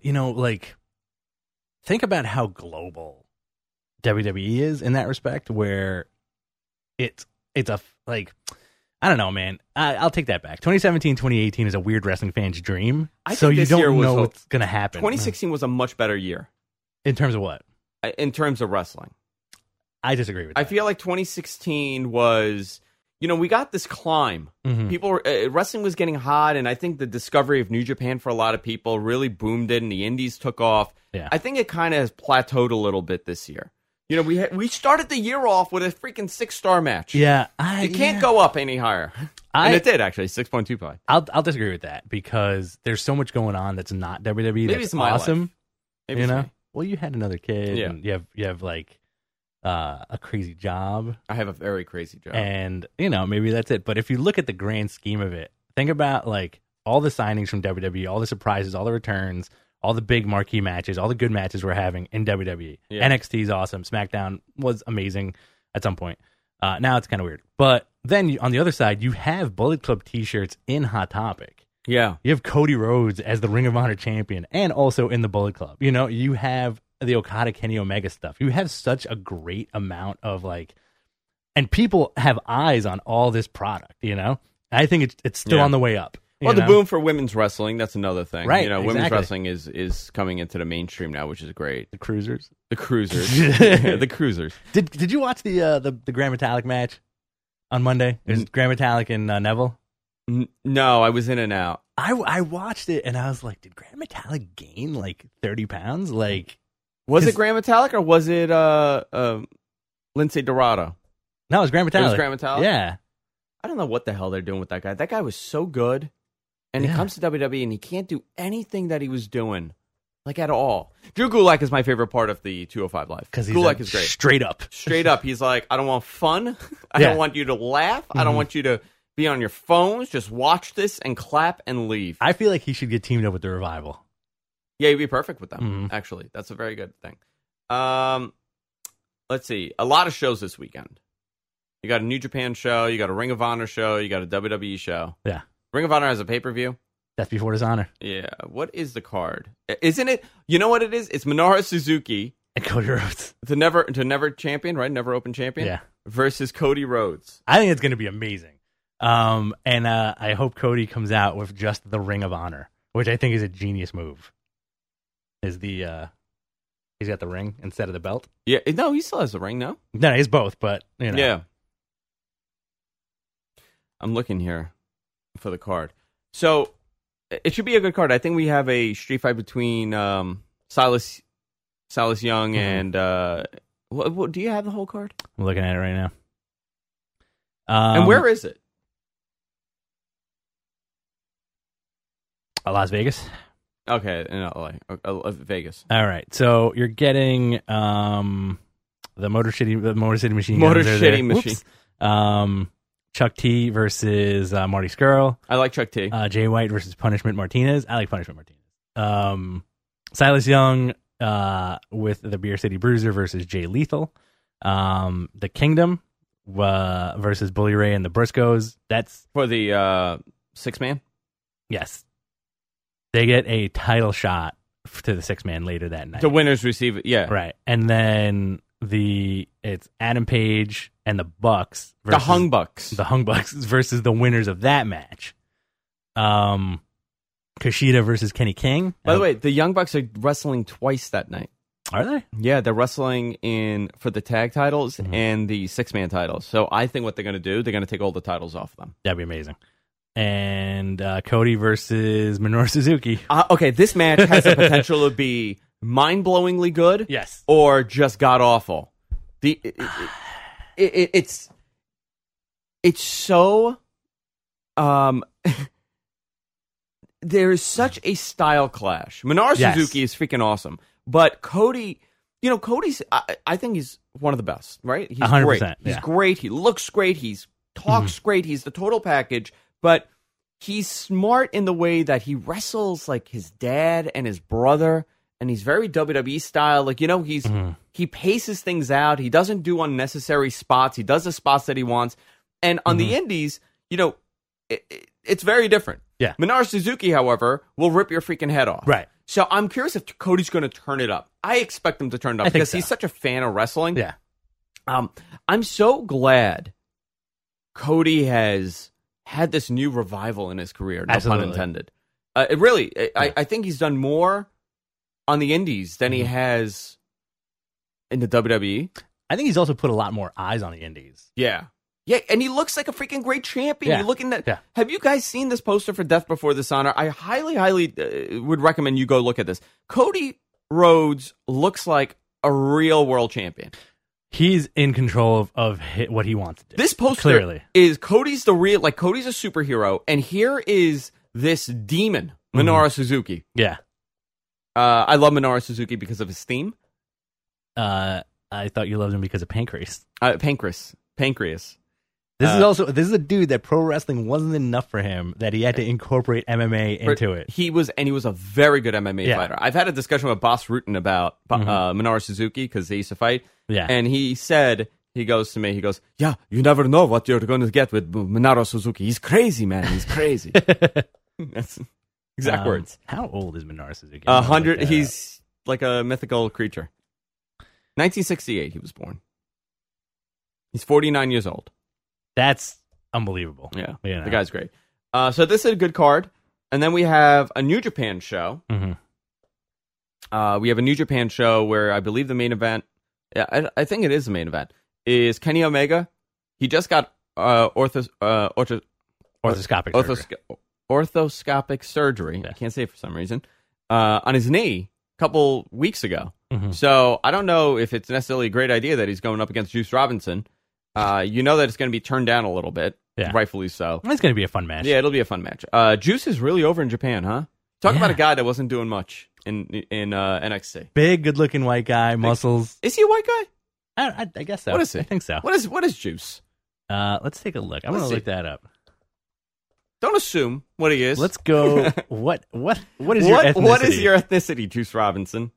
think about how global WWE is in that respect, where it's a, I don't know, man. I'll take that back. 2017, 2018 is a weird wrestling fan's dream. So you don't know what's going to happen. 2016 was a much better year. In terms of what? In terms of wrestling. I disagree with that. I feel like 2016 was, we got this climb. People, wrestling was getting hot, and I think the discovery of New Japan for a lot of people really boomed it, and the indies took off. Yeah. I think it kind of has plateaued a little bit this year. We started the year off with a freaking 6-star match. Yeah. It can't go up any higher. And it did, actually, 6.25. I'll disagree with that because there's so much going on that's not WWE. Maybe that's it's my awesome. life. Maybe it's me. well, you had another kid. Yeah. And you have like a crazy job. I have a very crazy job. And, maybe that's it. But if you look at the grand scheme of it, think about like all the signings from WWE, all the surprises, all the returns, all the big marquee matches, all the good matches we're having in WWE. Yeah. NXT is awesome. SmackDown was amazing at some point. Now it's kind of weird. But then on the other side, you have Bullet Club t-shirts in Hot Topic. Yeah. You have Cody Rhodes as the Ring of Honor champion and also in the Bullet Club. You have the Okada Kenny Omega stuff. You have such a great amount of like, and people have eyes on all this product, I think it's still on the way up. Well, the boom for women's wrestling, that's another thing. Right, Women's exactly. wrestling is coming into the mainstream now, which is great. The Cruisers. The Cruisers. Yeah, the Cruisers. Did you watch the Grand Metalik match on Monday? It was Grand Metalik and Neville. No, I was in and out. I watched it and I was like, did Grand Metalik gain like 30 pounds? Like, was it Grand Metalik or was it Lindsay Dorado? No, it was Grand Metalik. It was Grand Metalik? Yeah. I don't know what the hell they're doing with that guy. That guy was so good. And he comes to WWE and he can't do anything that he was doing, like at all. Drew Gulak is my favorite part of the 205 Live. Because Gulak is great. Straight up. Straight up. He's like, I don't want fun. I don't want you to laugh. I don't want you to be on your phones. Just watch this and clap and leave. I feel like he should get teamed up with the Revival. Yeah, he'd be perfect with them, actually. That's a very good thing. Let's see. A lot of shows this weekend. You got a New Japan show. You got a Ring of Honor show. You got a WWE show. Yeah. Ring of Honor has a pay-per-view. Death Before Dishonor. Yeah. What is the card? Isn't it? You know what it is? It's Minoru Suzuki. And Cody Rhodes. The never champion, right? Never open champion. Yeah. Versus Cody Rhodes. I think it's going to be amazing. And I hope Cody comes out with just the Ring of Honor, which I think is a genius move. He's got the ring instead of the belt. Yeah. No, he still has the ring, no? No, he's both, but, Yeah. I'm looking here for the card. So, it should be a good card. I think we have a street fight between Silas Young and... what, do you have the whole card? I'm looking at it right now. And where is it? Las Vegas. Okay, in LA. Vegas. All right, so you're getting the Motor City Machine. Motor Guns are City there. Machine. Whoops. Chuck T versus Marty Scurll. I like Chuck T. Jay White versus Punishment Martinez. I like Punishment Martinez. Silas Young with the Beer City Bruiser versus Jay Lethal. The Kingdom versus Bully Ray and the Briscoes. That's For the 6-man? yes. They get a title shot to the 6-man later that night. The winners receive it, yeah. Right. And then it's Adam Page and the Bucks versus The Hung Bucks. The Hung Bucks versus the winners of that match. Kushida versus Kenny King. By the way, the Young Bucks are wrestling twice that night. Are they? Yeah, they're wrestling for the tag titles and the 6-man titles. So I think what they're going to do, they're going to take all the titles off them. That'd be amazing. And Cody versus Minoru Suzuki. Okay, this match has the potential to be mind-blowingly good. Yes. Or just god-awful. It's so... there is such a style clash. Minoru Suzuki is freaking awesome. But Cody... Cody's... I think he's one of the best, right? He's 100%, great. yeah. He's great. He looks great. He talks great. He's the total package. But he's smart in the way that he wrestles like his dad and his brother, and he's very WWE style. Like, he paces things out. He doesn't do unnecessary spots. He does the spots that he wants. And on the indies, it's very different. Yeah. Minoru Suzuki, however, will rip your freaking head off. Right. So I'm curious if Cody's going to turn it up. I expect him to turn it up because he's such a fan of wrestling. Yeah. I'm so glad Cody has had this new revival in his career. No Absolutely. pun intended. I think he's done more on the indies than he has in the WWE. I think he's also put a lot more eyes on the indies. Yeah. Yeah, and he looks like a freaking great champion. Yeah. You're looking at. Yeah. Have you guys seen this poster for Death Before Dishonor? I highly, highly would recommend you go look at this. Cody Rhodes looks like a real world champion. He's in control of what he wants to do. This poster clearly is Cody's Cody's a superhero, and here is this demon, Minoru Suzuki. Yeah. I love Minoru Suzuki because of his theme. I thought you loved him because of Pancrase. Pancreas. This is a dude that pro wrestling wasn't enough for him, that he had to incorporate MMA into it. He was a very good MMA fighter. I've had a discussion with Boss Rutan about Minoru Suzuki because they used to fight. Yeah. And he goes to me, yeah, you never know what you're going to get with Minoru Suzuki. He's crazy, man. He's crazy. That's exact words. How old is Minoru Suzuki? 100. He's like a mythical creature. 1968, he was born. He's 49 years old. That's unbelievable. Yeah, You know. the guy's great. So this is a good card. And then we have a New Japan show. Mm-hmm. We have a New Japan show where I believe the main event, I think it is the main event, is Kenny Omega. He just got Orthoscopic surgery. Orthoscopic surgery. Yeah. I can't say it for some reason. On his knee a couple weeks ago. Mm-hmm. So I don't know if it's necessarily a great idea that he's going up against Juice Robinson. You know that it's going to be turned down a little bit. Yeah. Rightfully so. It's going to be a fun match. Yeah, it'll be a fun match. Juice is really over in Japan, huh? Talk about a guy that wasn't doing much in NXT. Big, good-looking white guy, muscles. Is he a white guy? I guess so. What is he? I think so. What is Juice? Let's take a look. I'm going to look that up. Don't assume what he is. Let's go. What is your ethnicity? What is your ethnicity, Juice Robinson?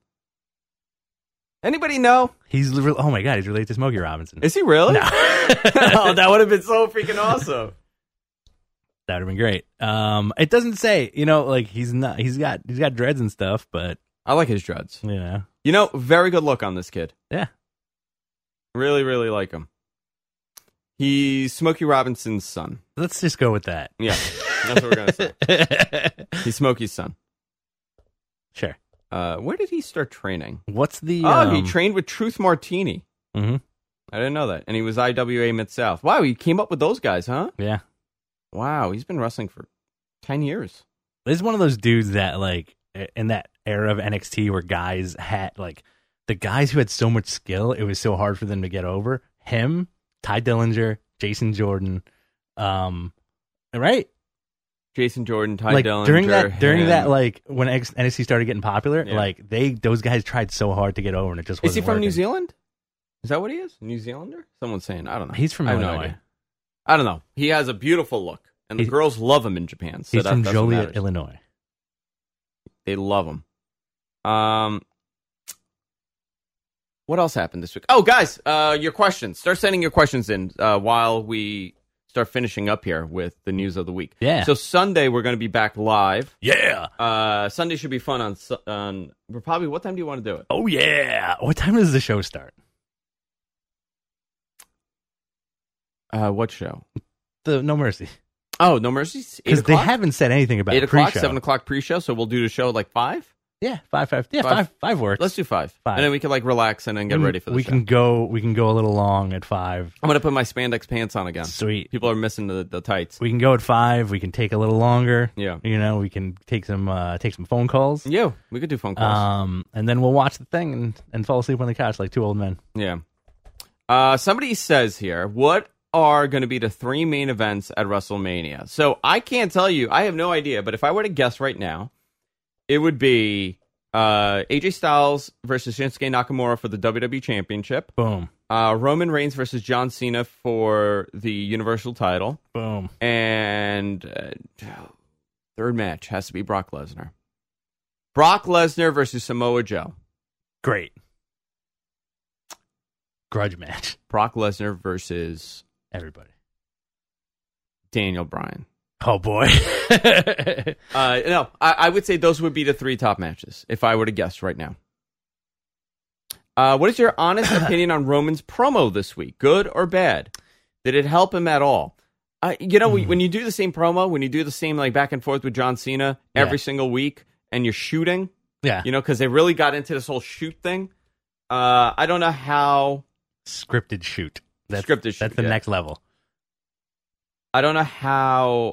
Anybody know? Oh my god, he's related to Smokey Robinson. Is he really? No. Oh, that would have been so freaking awesome. That would have been great. It doesn't say, like he's not. He's got dreads and stuff, but I like his dreads. Yeah. Very good look on this kid. Yeah. Really, really like him. He's Smokey Robinson's son. Let's just go with that. Yeah, that's what we're gonna say. He's Smokey's son. Sure. Where did he start training? What's the? He trained with Truth Martini. Mm-hmm. I didn't know that. And he was IWA Mid-South. Wow, he came up with those guys, huh? Yeah. Wow, he's been wrestling for 10 years. This is one of those dudes that, like, in that era of NXT where guys had, like, the guys who had so much skill, it was so hard for them to get over. Him, Ty Dillinger, Jason Jordan, right? Jason Jordan, Ty like, Dillinger. during that, like, when NXT started getting popular, Yeah. like, those guys tried so hard to get over, and it just wasn't Is he from working. New Zealand? Is that what he is? New Zealander? Someone's saying. I don't know. He's from I have no Illinois. idea. I don't know. He has a beautiful look, and the girls love him in Japan. So He's from that's what Joliet, matters. Illinois. They love him. What else happened this week? Oh, guys, your questions. Start sending your questions in while we start finishing up here with the news of the week. Yeah. So Sunday we're going to be back live. Yeah. Sunday should be fun on. We're probably. What time do you want to do it? Oh, yeah. What time does the show start? What show? The No Mercy. Oh, No Mercy's 8 Because they o'clock. haven't said anything about 8 o'clock, pre-show. 7 o'clock pre-show. So we'll do the show like 5. Yeah, 5. Yeah, five works. Let's do 5. 5. And then we can like relax and then get ready for the we show. can go a little long at 5. I'm gonna put my spandex pants on again. Sweet. People are missing the tights. We can go at 5. We can take a little longer. Yeah. We can take some phone calls. Yeah, we could do phone calls. And then we'll watch the thing and fall asleep on the couch like two old men. Yeah. Somebody says here, what are going to be the 3 main events at WrestleMania? So I can't tell you. I have no idea. But if I were to guess right now, it would be AJ Styles versus Shinsuke Nakamura for the WWE Championship. Boom. Roman Reigns versus John Cena for the Universal title. Boom. And third match has to be Brock Lesnar. Brock Lesnar versus Samoa Joe. Great. Grudge match. Brock Lesnar versus Everybody. Daniel Bryan. Oh, boy. No, I would say those would be the 3 top matches if I were to guess right now. What is your honest opinion on Roman's promo this week? Good or bad? Did it help him at all? When you do the same promo, when you do the same like back and forth with John Cena every single week, and you're shooting, because they really got into this whole shoot thing. I don't know how scripted shoot. That's the next level. I don't know how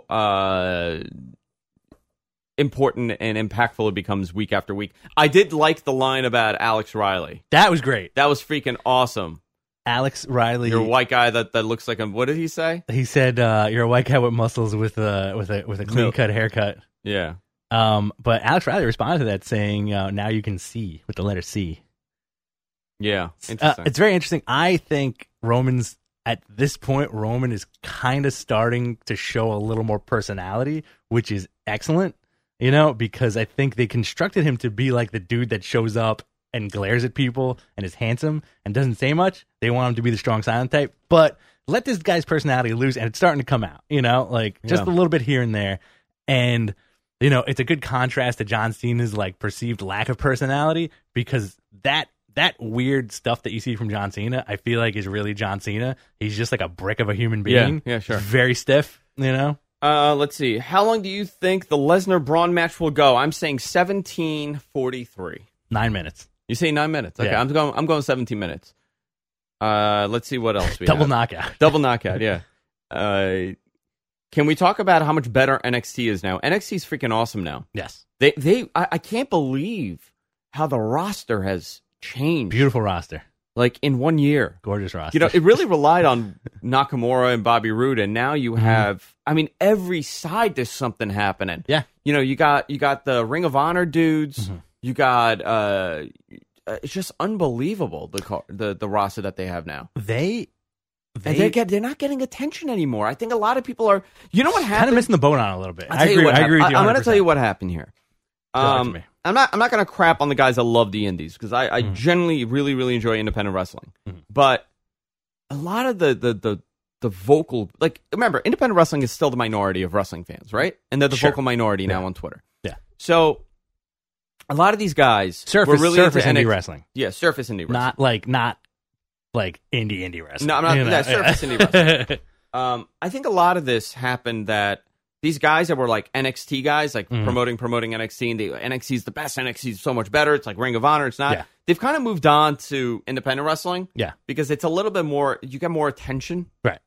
important and impactful it becomes week after week. I did like the line about Alex Riley. That was great. That was freaking awesome. Alex Riley. You're a white guy that looks like him. What did he say? He said, "You're a white guy with muscles with a clean cut haircut." Yeah. But Alex Riley responded to that saying, now you can see with the letter C. Yeah, interesting. It's very interesting. I think at this point, Roman is kind of starting to show a little more personality, which is excellent, because I think they constructed him to be like the dude that shows up and glares at people and is handsome and doesn't say much. They want him to be the strong silent type, but let this guy's personality loose, and it's starting to come out, just a little bit here and there. And, it's a good contrast to John Cena's like perceived lack of personality, because that weird stuff that you see from John Cena, I feel like is really John Cena. He's just like a brick of a human being. Yeah, sure. Very stiff, Let's see. How long do you think the Lesnar-Braun match will go? I'm saying 17:43. 9 minutes. You say 9 minutes. Okay, yeah. I'm going 17 minutes. Let's see what else we Double have. knockout. Double knockout, yeah. Can we talk about how much better NXT is now? NXT is freaking awesome now. Yes. I can't believe how the roster has changed. Beautiful roster. Like in 1 year. Gorgeous roster. It really relied on Nakamura and Bobby Roode, and now you have, every side there's something happening. Yeah. You got the Ring of Honor dudes. Mm-hmm. You got it's just unbelievable the roster that they have now. They're not getting attention anymore. I think a lot of people are. You know what happened? Kind of missing the boat on a little bit. I agree with you. I'm going to tell you what happened here. Talk to me. I'm not going to crap on the guys that love the indies, because I generally really really enjoy independent wrestling. Mm-hmm. But a lot of the vocal, like, remember, independent wrestling is still the minority of wrestling fans, right? And they're the vocal minority now on Twitter. Yeah. So a lot of these guys were really surface indie wrestling. Yeah, surface indie wrestling. Not like indie wrestling. No, I'm not. That's surface indie wrestling. I think a lot of this happened that these guys that were like NXT guys, like promoting NXT, and NXT's the best, NXT's so much better. It's like Ring of Honor. It's not. Yeah. They've kind of moved on to independent wrestling. Yeah. Because it's a little bit more, you get more attention. Right.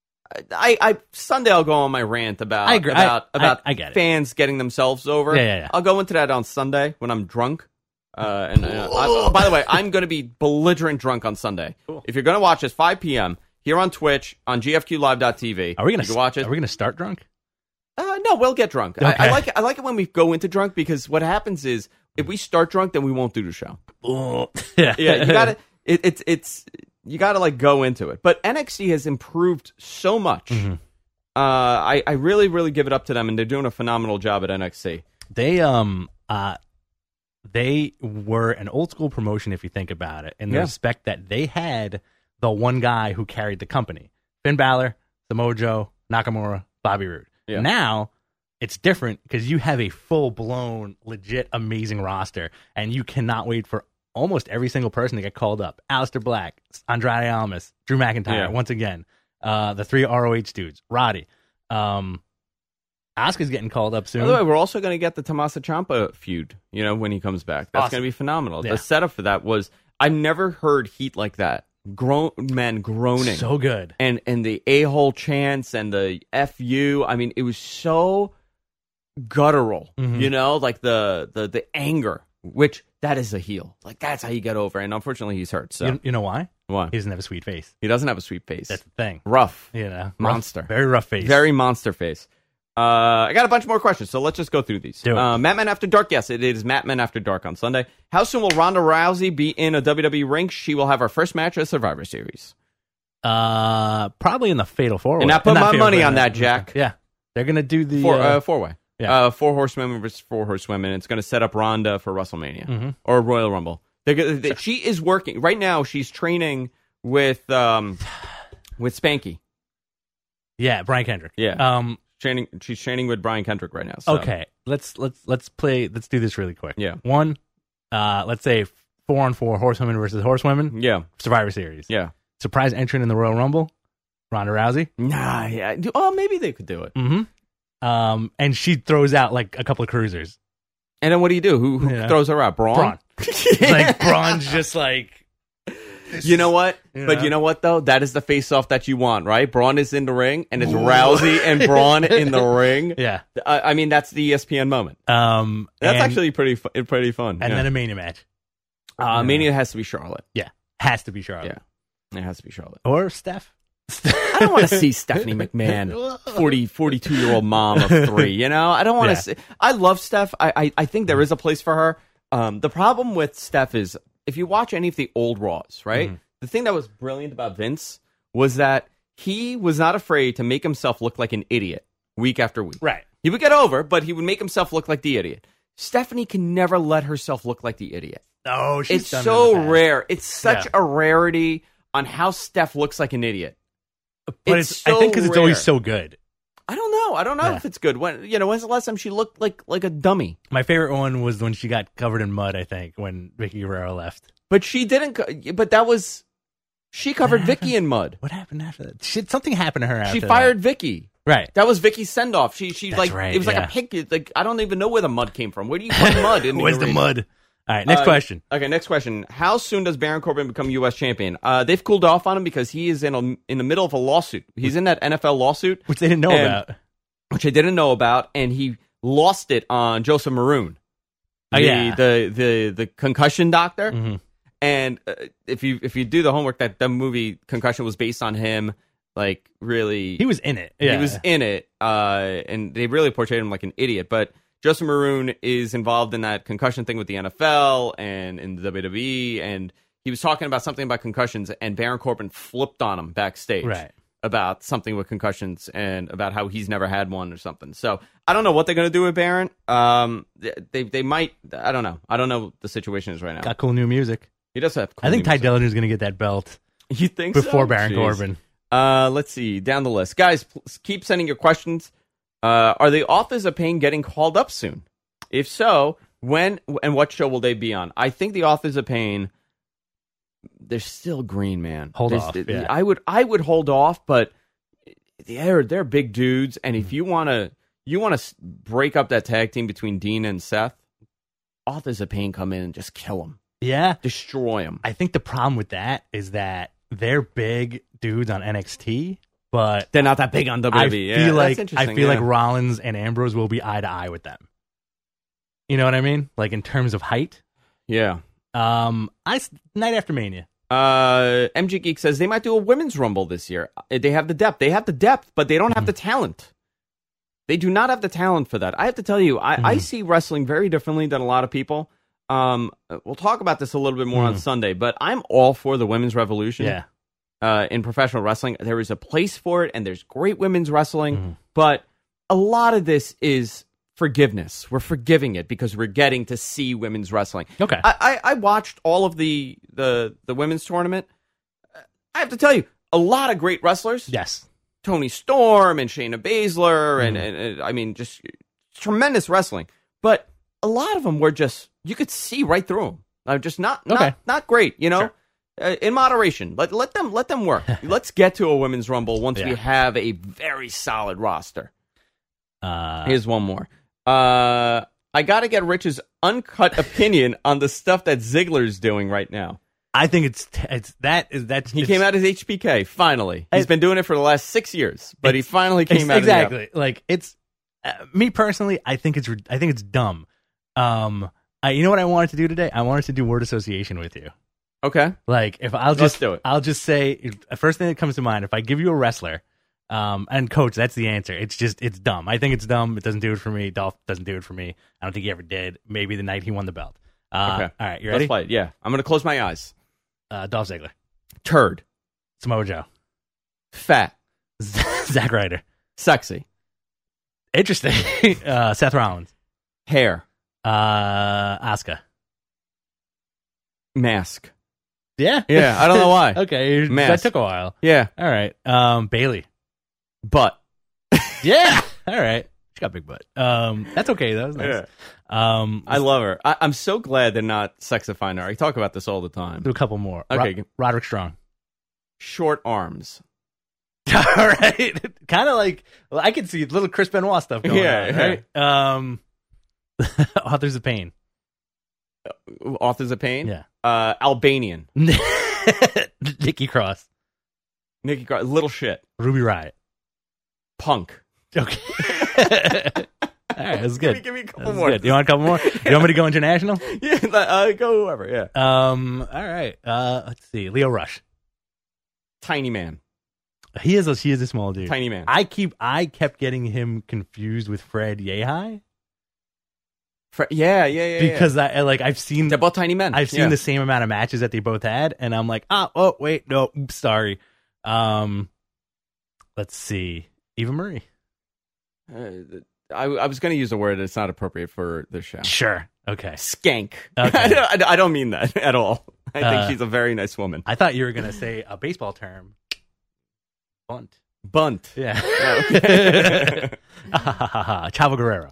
Sunday I'll go on my rant about I get fans getting themselves over. Yeah. I'll go into that on Sunday when I'm drunk. By the way, I'm going to be belligerent drunk on Sunday. Cool. If you're going to watch us 5 p.m. here on Twitch on GFQLive.tv. Are we going to watch it? Are we going to start drunk? No, we'll get drunk. Okay. I like it when we go into drunk, because what happens is if we start drunk, then we won't do the show. Yeah, you got to. You got to like go into it. But NXT has improved so much. Mm-hmm. I really, really give it up to them, and they're doing a phenomenal job at NXT. They were an old school promotion, if you think about it, in the respect that they had the one guy who carried the company: Finn Balor, Samoa Joe, Nakamura, Bobby Roode. Yeah. Now it's different, because you have a full blown, legit, amazing roster, and you cannot wait for almost every single person to get called up. Aleister Black, Andrade Almas, Drew McIntyre, once again. The 3 ROH dudes, Roddy. Asuka's getting called up soon. By the way, we're also going to get the Tommaso Ciampa feud, when he comes back. That's going to be phenomenal. Yeah. The setup for that was, I've never heard heat like that. Grown men groaning. So good. And the a-hole chants and the FU. I mean, it was so guttural, like the anger, which that is a heel. Like, that's how you get over. And unfortunately, he's hurt. So you know why? Why? He doesn't have a sweet face. He doesn't have a sweet face. That's the thing. Rough. Monster. Rough, very rough face. Very monster face. I got a bunch more questions, so let's just go through these. Do it. Matt Men After Dark. Yes, it is Matt Men After Dark on Sunday. How soon will Ronda Rousey be in a WWE ring? She will have her first match at Survivor Series. Probably in the Fatal 4-Way. And I put my money on that, Jack. Yeah. They're going to do the... 4-way. Yeah. 4 horsewomen versus 4 horsewomen. It's going to set up Ronda for WrestleMania or Royal Rumble. She is working. Right now, she's training with Spanky. Yeah, Brian Kendrick. Yeah. She's training with Brian Kendrick right now. So. Okay, let's do this really quick. Yeah. One, let's say 4-on-4 horsewomen versus horsewomen. Yeah. Survivor Series. Yeah. Surprise entrant in the Royal Rumble, Ronda Rousey. Nah, yeah. Oh, maybe they could do it. Mm-hmm. And she throws out like a couple of cruisers. And then what do you do? Who throws her out? Braun. Like Braun's just like. You know what? But you know what, though? That is the face-off that you want, right? Braun is in the ring, and it's Rousey and Braun in the ring. Yeah. I mean, that's the ESPN moment. That's actually pretty fun. And then a Mania match. Mania has to be Charlotte. Yeah. Has to be Charlotte. Yeah. It has to be Charlotte. Or Steph. I don't want to see Stephanie McMahon, 42-year-old mom of 3. You know, I don't want to see. I love Steph. I think there is a place for her. The problem with Steph is if you watch any of the old Raws, right? The thing that was brilliant about Vince was that he was not afraid to make himself look like an idiot week after week. Right. He would get over, but he would make himself look like the idiot. Stephanie can never let herself look like the idiot. Oh, she's It's done so it in the past. rare. It's such a rarity on how Steph looks like an idiot. But It's I so think because it's always rare. so good. I don't know if it's good. When's the last time she looked like a dummy? My favorite one was when she got covered in mud, I think, when Vicky Guerrero left. But she didn't. But that was she covered Vicky in mud. What happened after that? Something happened to her after She that. fired Vicky. Right. That was Vicky's send off. She That's like right, it was like yeah. a pig. Like I don't even know where the mud came from. Where do you put mud in? Where's the arena? mud? All right, next question. Okay, next question. How soon does Baron Corbin become U.S. champion? They've cooled off on him because he is in the middle of a lawsuit. He's in that NFL lawsuit, Which they didn't know about. which I didn't know about, and he lost it on Joseph Maroon, the concussion doctor. Mm-hmm. And if you do the homework, that the movie Concussion was based on him. Like really, He was in it. Yeah. he was in it, and they really portrayed him like an idiot. But Joseph Maroon is involved in that concussion thing with the NFL and in the WWE, and he was talking about something about concussions, and Baron Corbin flipped on him backstage Right. about something with concussions and about how he's never had one or something. So I don't know what they're going to do with Baron. They might. I don't know. I don't know what the situation is right now. Got cool new music. He does have. Cool I think Ty music. Dillinger's going to get that belt You think before so? Baron Jeez. Corbin. Let's see. Down the list. Guys, keep sending your questions. Are the Authors of Pain getting called up soon? If so, when and what show will they be on? I think the Authors of Pain, they're still green, man. Hold There's- off, yeah. I would hold off, but they're big dudes, and if you want to break up that tag team between Dean and Seth, Authors of Pain come in and just kill them, Yeah. destroy them. I think the problem with that is that they're big dudes on NXT, but They're not that big on WWE. I Yeah, feel that's like interesting, yeah. Rollins and Ambrose will be eye to eye with them. You know what I mean? Like in terms of height. Yeah. Night after Mania. MG Geek says they might do a women's rumble this year. They have the depth. They have the depth, but they don't have the talent. They do not have the talent for that. I have to tell you, I see wrestling very differently than a lot of people. We'll talk about this a little bit more on Sunday, but I'm all for the women's revolution. Yeah. In professional wrestling, there is a place for it, and there's great women's wrestling, but a lot of this is forgiveness. We're forgiving it because we're getting to see women's wrestling. Okay. I watched all of the women's tournament. I have to tell you, a lot of great wrestlers. Yes. Toni Storm and Shayna Baszler, and I mean, just tremendous wrestling. But a lot of them were just, you could see right through them. Just not great, you know? Sure. In moderation. Let them work. Let's get to a women's rumble once we have a very solid roster. Here's one more. I got to get Rich's uncut opinion on the stuff that Ziggler's doing right now. I think He came out as HBK, finally. He's been doing it for the last 6 years, but he finally came out exactly. Like it's me personally, I think it's dumb. You know what I wanted to do today? I wanted to do word association with you. Okay. Like if Let's do it. I'll just say first thing that comes to mind. If I give you a wrestler, and coach, that's the answer. It's dumb. I think it's dumb. It doesn't do it for me. Dolph doesn't do it for me. I don't think he ever did. Maybe the night he won the belt. Okay. All right, you ready? Let's play it. Yeah. I'm going to close my eyes. Dolph Ziggler, Turd. Samoa Joe, Fat. Zack Ryder. Sexy. Interesting. Seth Rollins, Hair. Asuka. Mask. Yeah. Yeah, I don't know why. Okay, Mask. that took a while. Yeah. All right. Bailey. Butt. Yeah. All right. She got a big butt. That's okay though. That's nice. Yeah. I love her. I'm so glad they're not sexifying her. I talk about this all the time. Do a couple more. Okay. Roderick Strong. Short arms. All right. Kind of like, well, I can see little Chris Benoit stuff going on, right? Authors of Pain. Authors of Pain? Yeah. Albanian. Nikki Cross. Nikki Cross. Little shit. Ruby Riott. Punk. Okay. All right, that's good. Give me a couple That's more. good. You want a couple more? You want me to go international? Yeah, go whoever, yeah. All right. Let's see. Leo Rush. Tiny man. He is a small dude. Tiny man. I kept getting him confused with Fred Yehi. Yeah. Because I've seen They're both tiny men. I've seen the same amount of matches that they both had, and I'm like, oh wait, no, oops, sorry. Let's see, Eva Marie. I was going to use a word that's not appropriate for this show. Sure. Okay. Skank. Okay. I don't mean that at all. I think she's a very nice woman. I thought you were going to say a baseball term. Bunt. Yeah. Chavo Guerrero.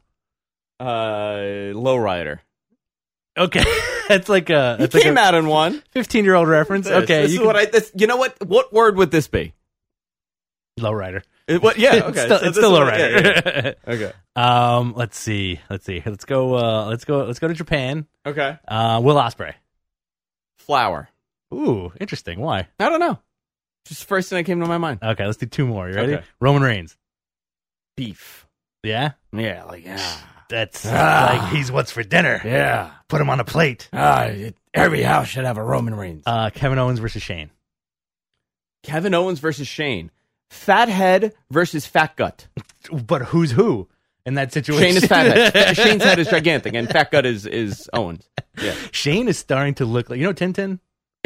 Lowrider. Okay. That's like a... He came out in one. 15-year-old reference. Okay. You know what? What word would this be? Lowrider. Yeah, okay. It's still lowrider. Yeah. Okay. Let's see. Let's go to Japan. Okay. Will Ospreay. Flower. Ooh, interesting. Why? I don't know. Just the first thing that came to my mind. Okay, let's do two more. You ready? Okay. Roman Reigns. Beef. Yeah? Yeah, like, yeah. That's like he's what's for dinner. Yeah. Put him on a plate. Every house should have a Roman Reigns. Kevin Owens versus Shane. Kevin Owens versus Shane. Fat head versus fat gut. But who's who in that situation? Shane is fat head. Shane's head is gigantic, and fat gut is Owens. Yeah. Shane is starting to look like, you know Tintin?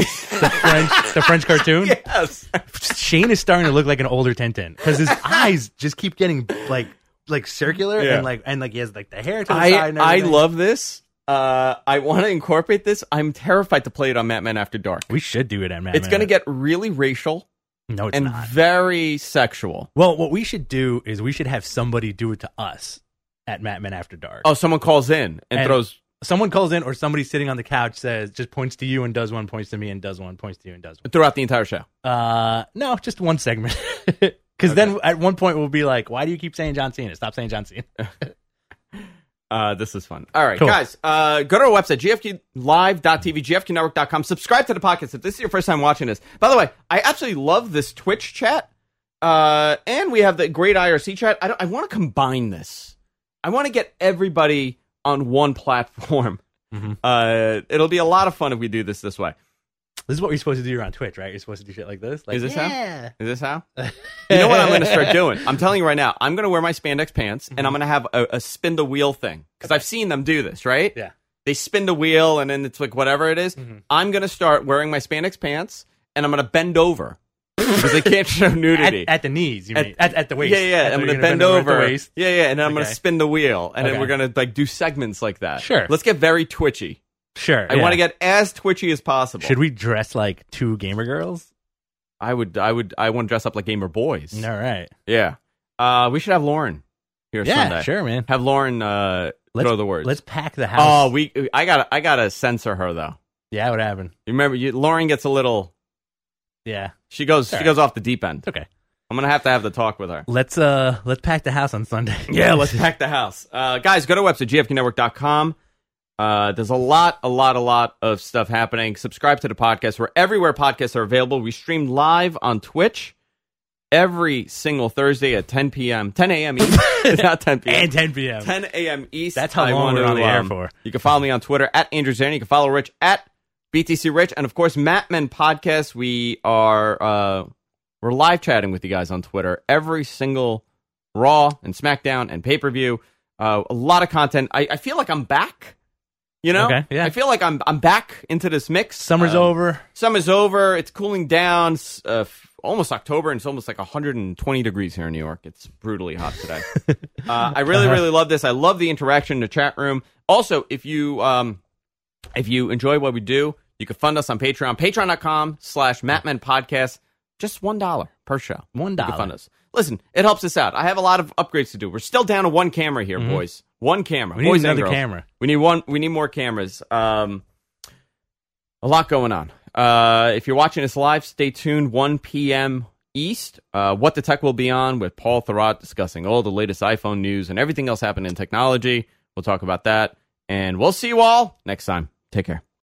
the French cartoon? Yes. Shane is starting to look like an older Tintin because his eyes just keep getting like circular and he has like the hair to the side and I everything. love this. I want to incorporate this. I'm terrified to play it on Matt Men After Dark. We should do it at Matt It's going to get really racial. No, it's and not. Very sexual. Well, what we should do is we should have somebody do it to us at Matt Men After Dark. Oh, someone calls in and throws... Someone calls in or somebody sitting on the couch says, just points to you and does one, points to me and does one, points to you and does one. Throughout the entire show? No, just one segment. Because then at one point we'll be like, why do you keep saying John Cena? Stop saying John Cena. This is fun. All right, cool. Guys, go to our website, gfqlive.tv, gfqnetwork.com. Subscribe to the podcast if this is your first time watching this. By the way, I absolutely love this Twitch chat. And we have the great IRC chat. I want to combine this. I want to get everybody on one platform. Mm-hmm. It'll be a lot of fun if we do this way. This is what you're supposed to do on Twitch, right? You're supposed to do shit like this. Like, is this how? Is this how? You know what I'm going to start doing? I'm telling you right now. I'm going to wear my spandex pants, and I'm going to have a spin the wheel thing. Because I've seen them do this, right? Yeah. They spin the wheel, and then it's like whatever it is. Mm-hmm. I'm going to start wearing my spandex pants, and I'm going to bend over. Because they can't show nudity. At the knees, you mean? At the waist. Yeah. I'm going to bend over. At the waist. Yeah, and then I'm going to spin the wheel. And then we're going to like do segments like that. Sure. Let's get very twitchy. Sure. I want to get as twitchy as possible. Should we dress like two gamer girls? I want to dress up like gamer boys. All right. Yeah. We should have Lauren here Sunday. Yeah, sure, man. Have Lauren throw the words. Let's pack the house. Oh, I gotta censor her though. Yeah, what happened? You remember Lauren gets a little. Yeah. She goes off the deep end. Okay. I'm gonna have the talk with her. Let's pack the house on Sunday. Yeah, let's pack the house. Guys, go to our website, gfqnetwork.com. There's a lot of stuff happening. Subscribe to the podcast. We're everywhere podcasts are available. We stream live on Twitch every single Thursday at 10 a.m. East. Not 10 p.m. And 10 p.m. 10 a.m. East. That's how long we're on the air for. You can follow me on Twitter at Andrew Zane. You can follow Rich at BTC Rich. And of course, Matt Men Podcast. We are we're live chatting with you guys on Twitter every single Raw and SmackDown and pay-per-view. A lot of content. I feel like I'm back. You know, okay, yeah. I feel like I'm back into this mix. Summer's over. Summer's over. It's cooling down. Almost October, and it's almost like 120 degrees here in New York. It's brutally hot today. I really love this. I love the interaction in the chat room. Also, if you enjoy what we do, you can fund us on Patreon. Patreon.com/MattMenPodcast. Just $1 per show. $1. You can fund us. Listen, it helps us out. I have a lot of upgrades to do. We're still down to one camera here, boys. One camera. We need another camera. We need more cameras. A lot going on. If you're watching us live, stay tuned. 1 p.m. East. What the Tech will be on with Paul Thurrott discussing all the latest iPhone news and everything else happening in technology. We'll talk about that. And we'll see you all next time. Take care.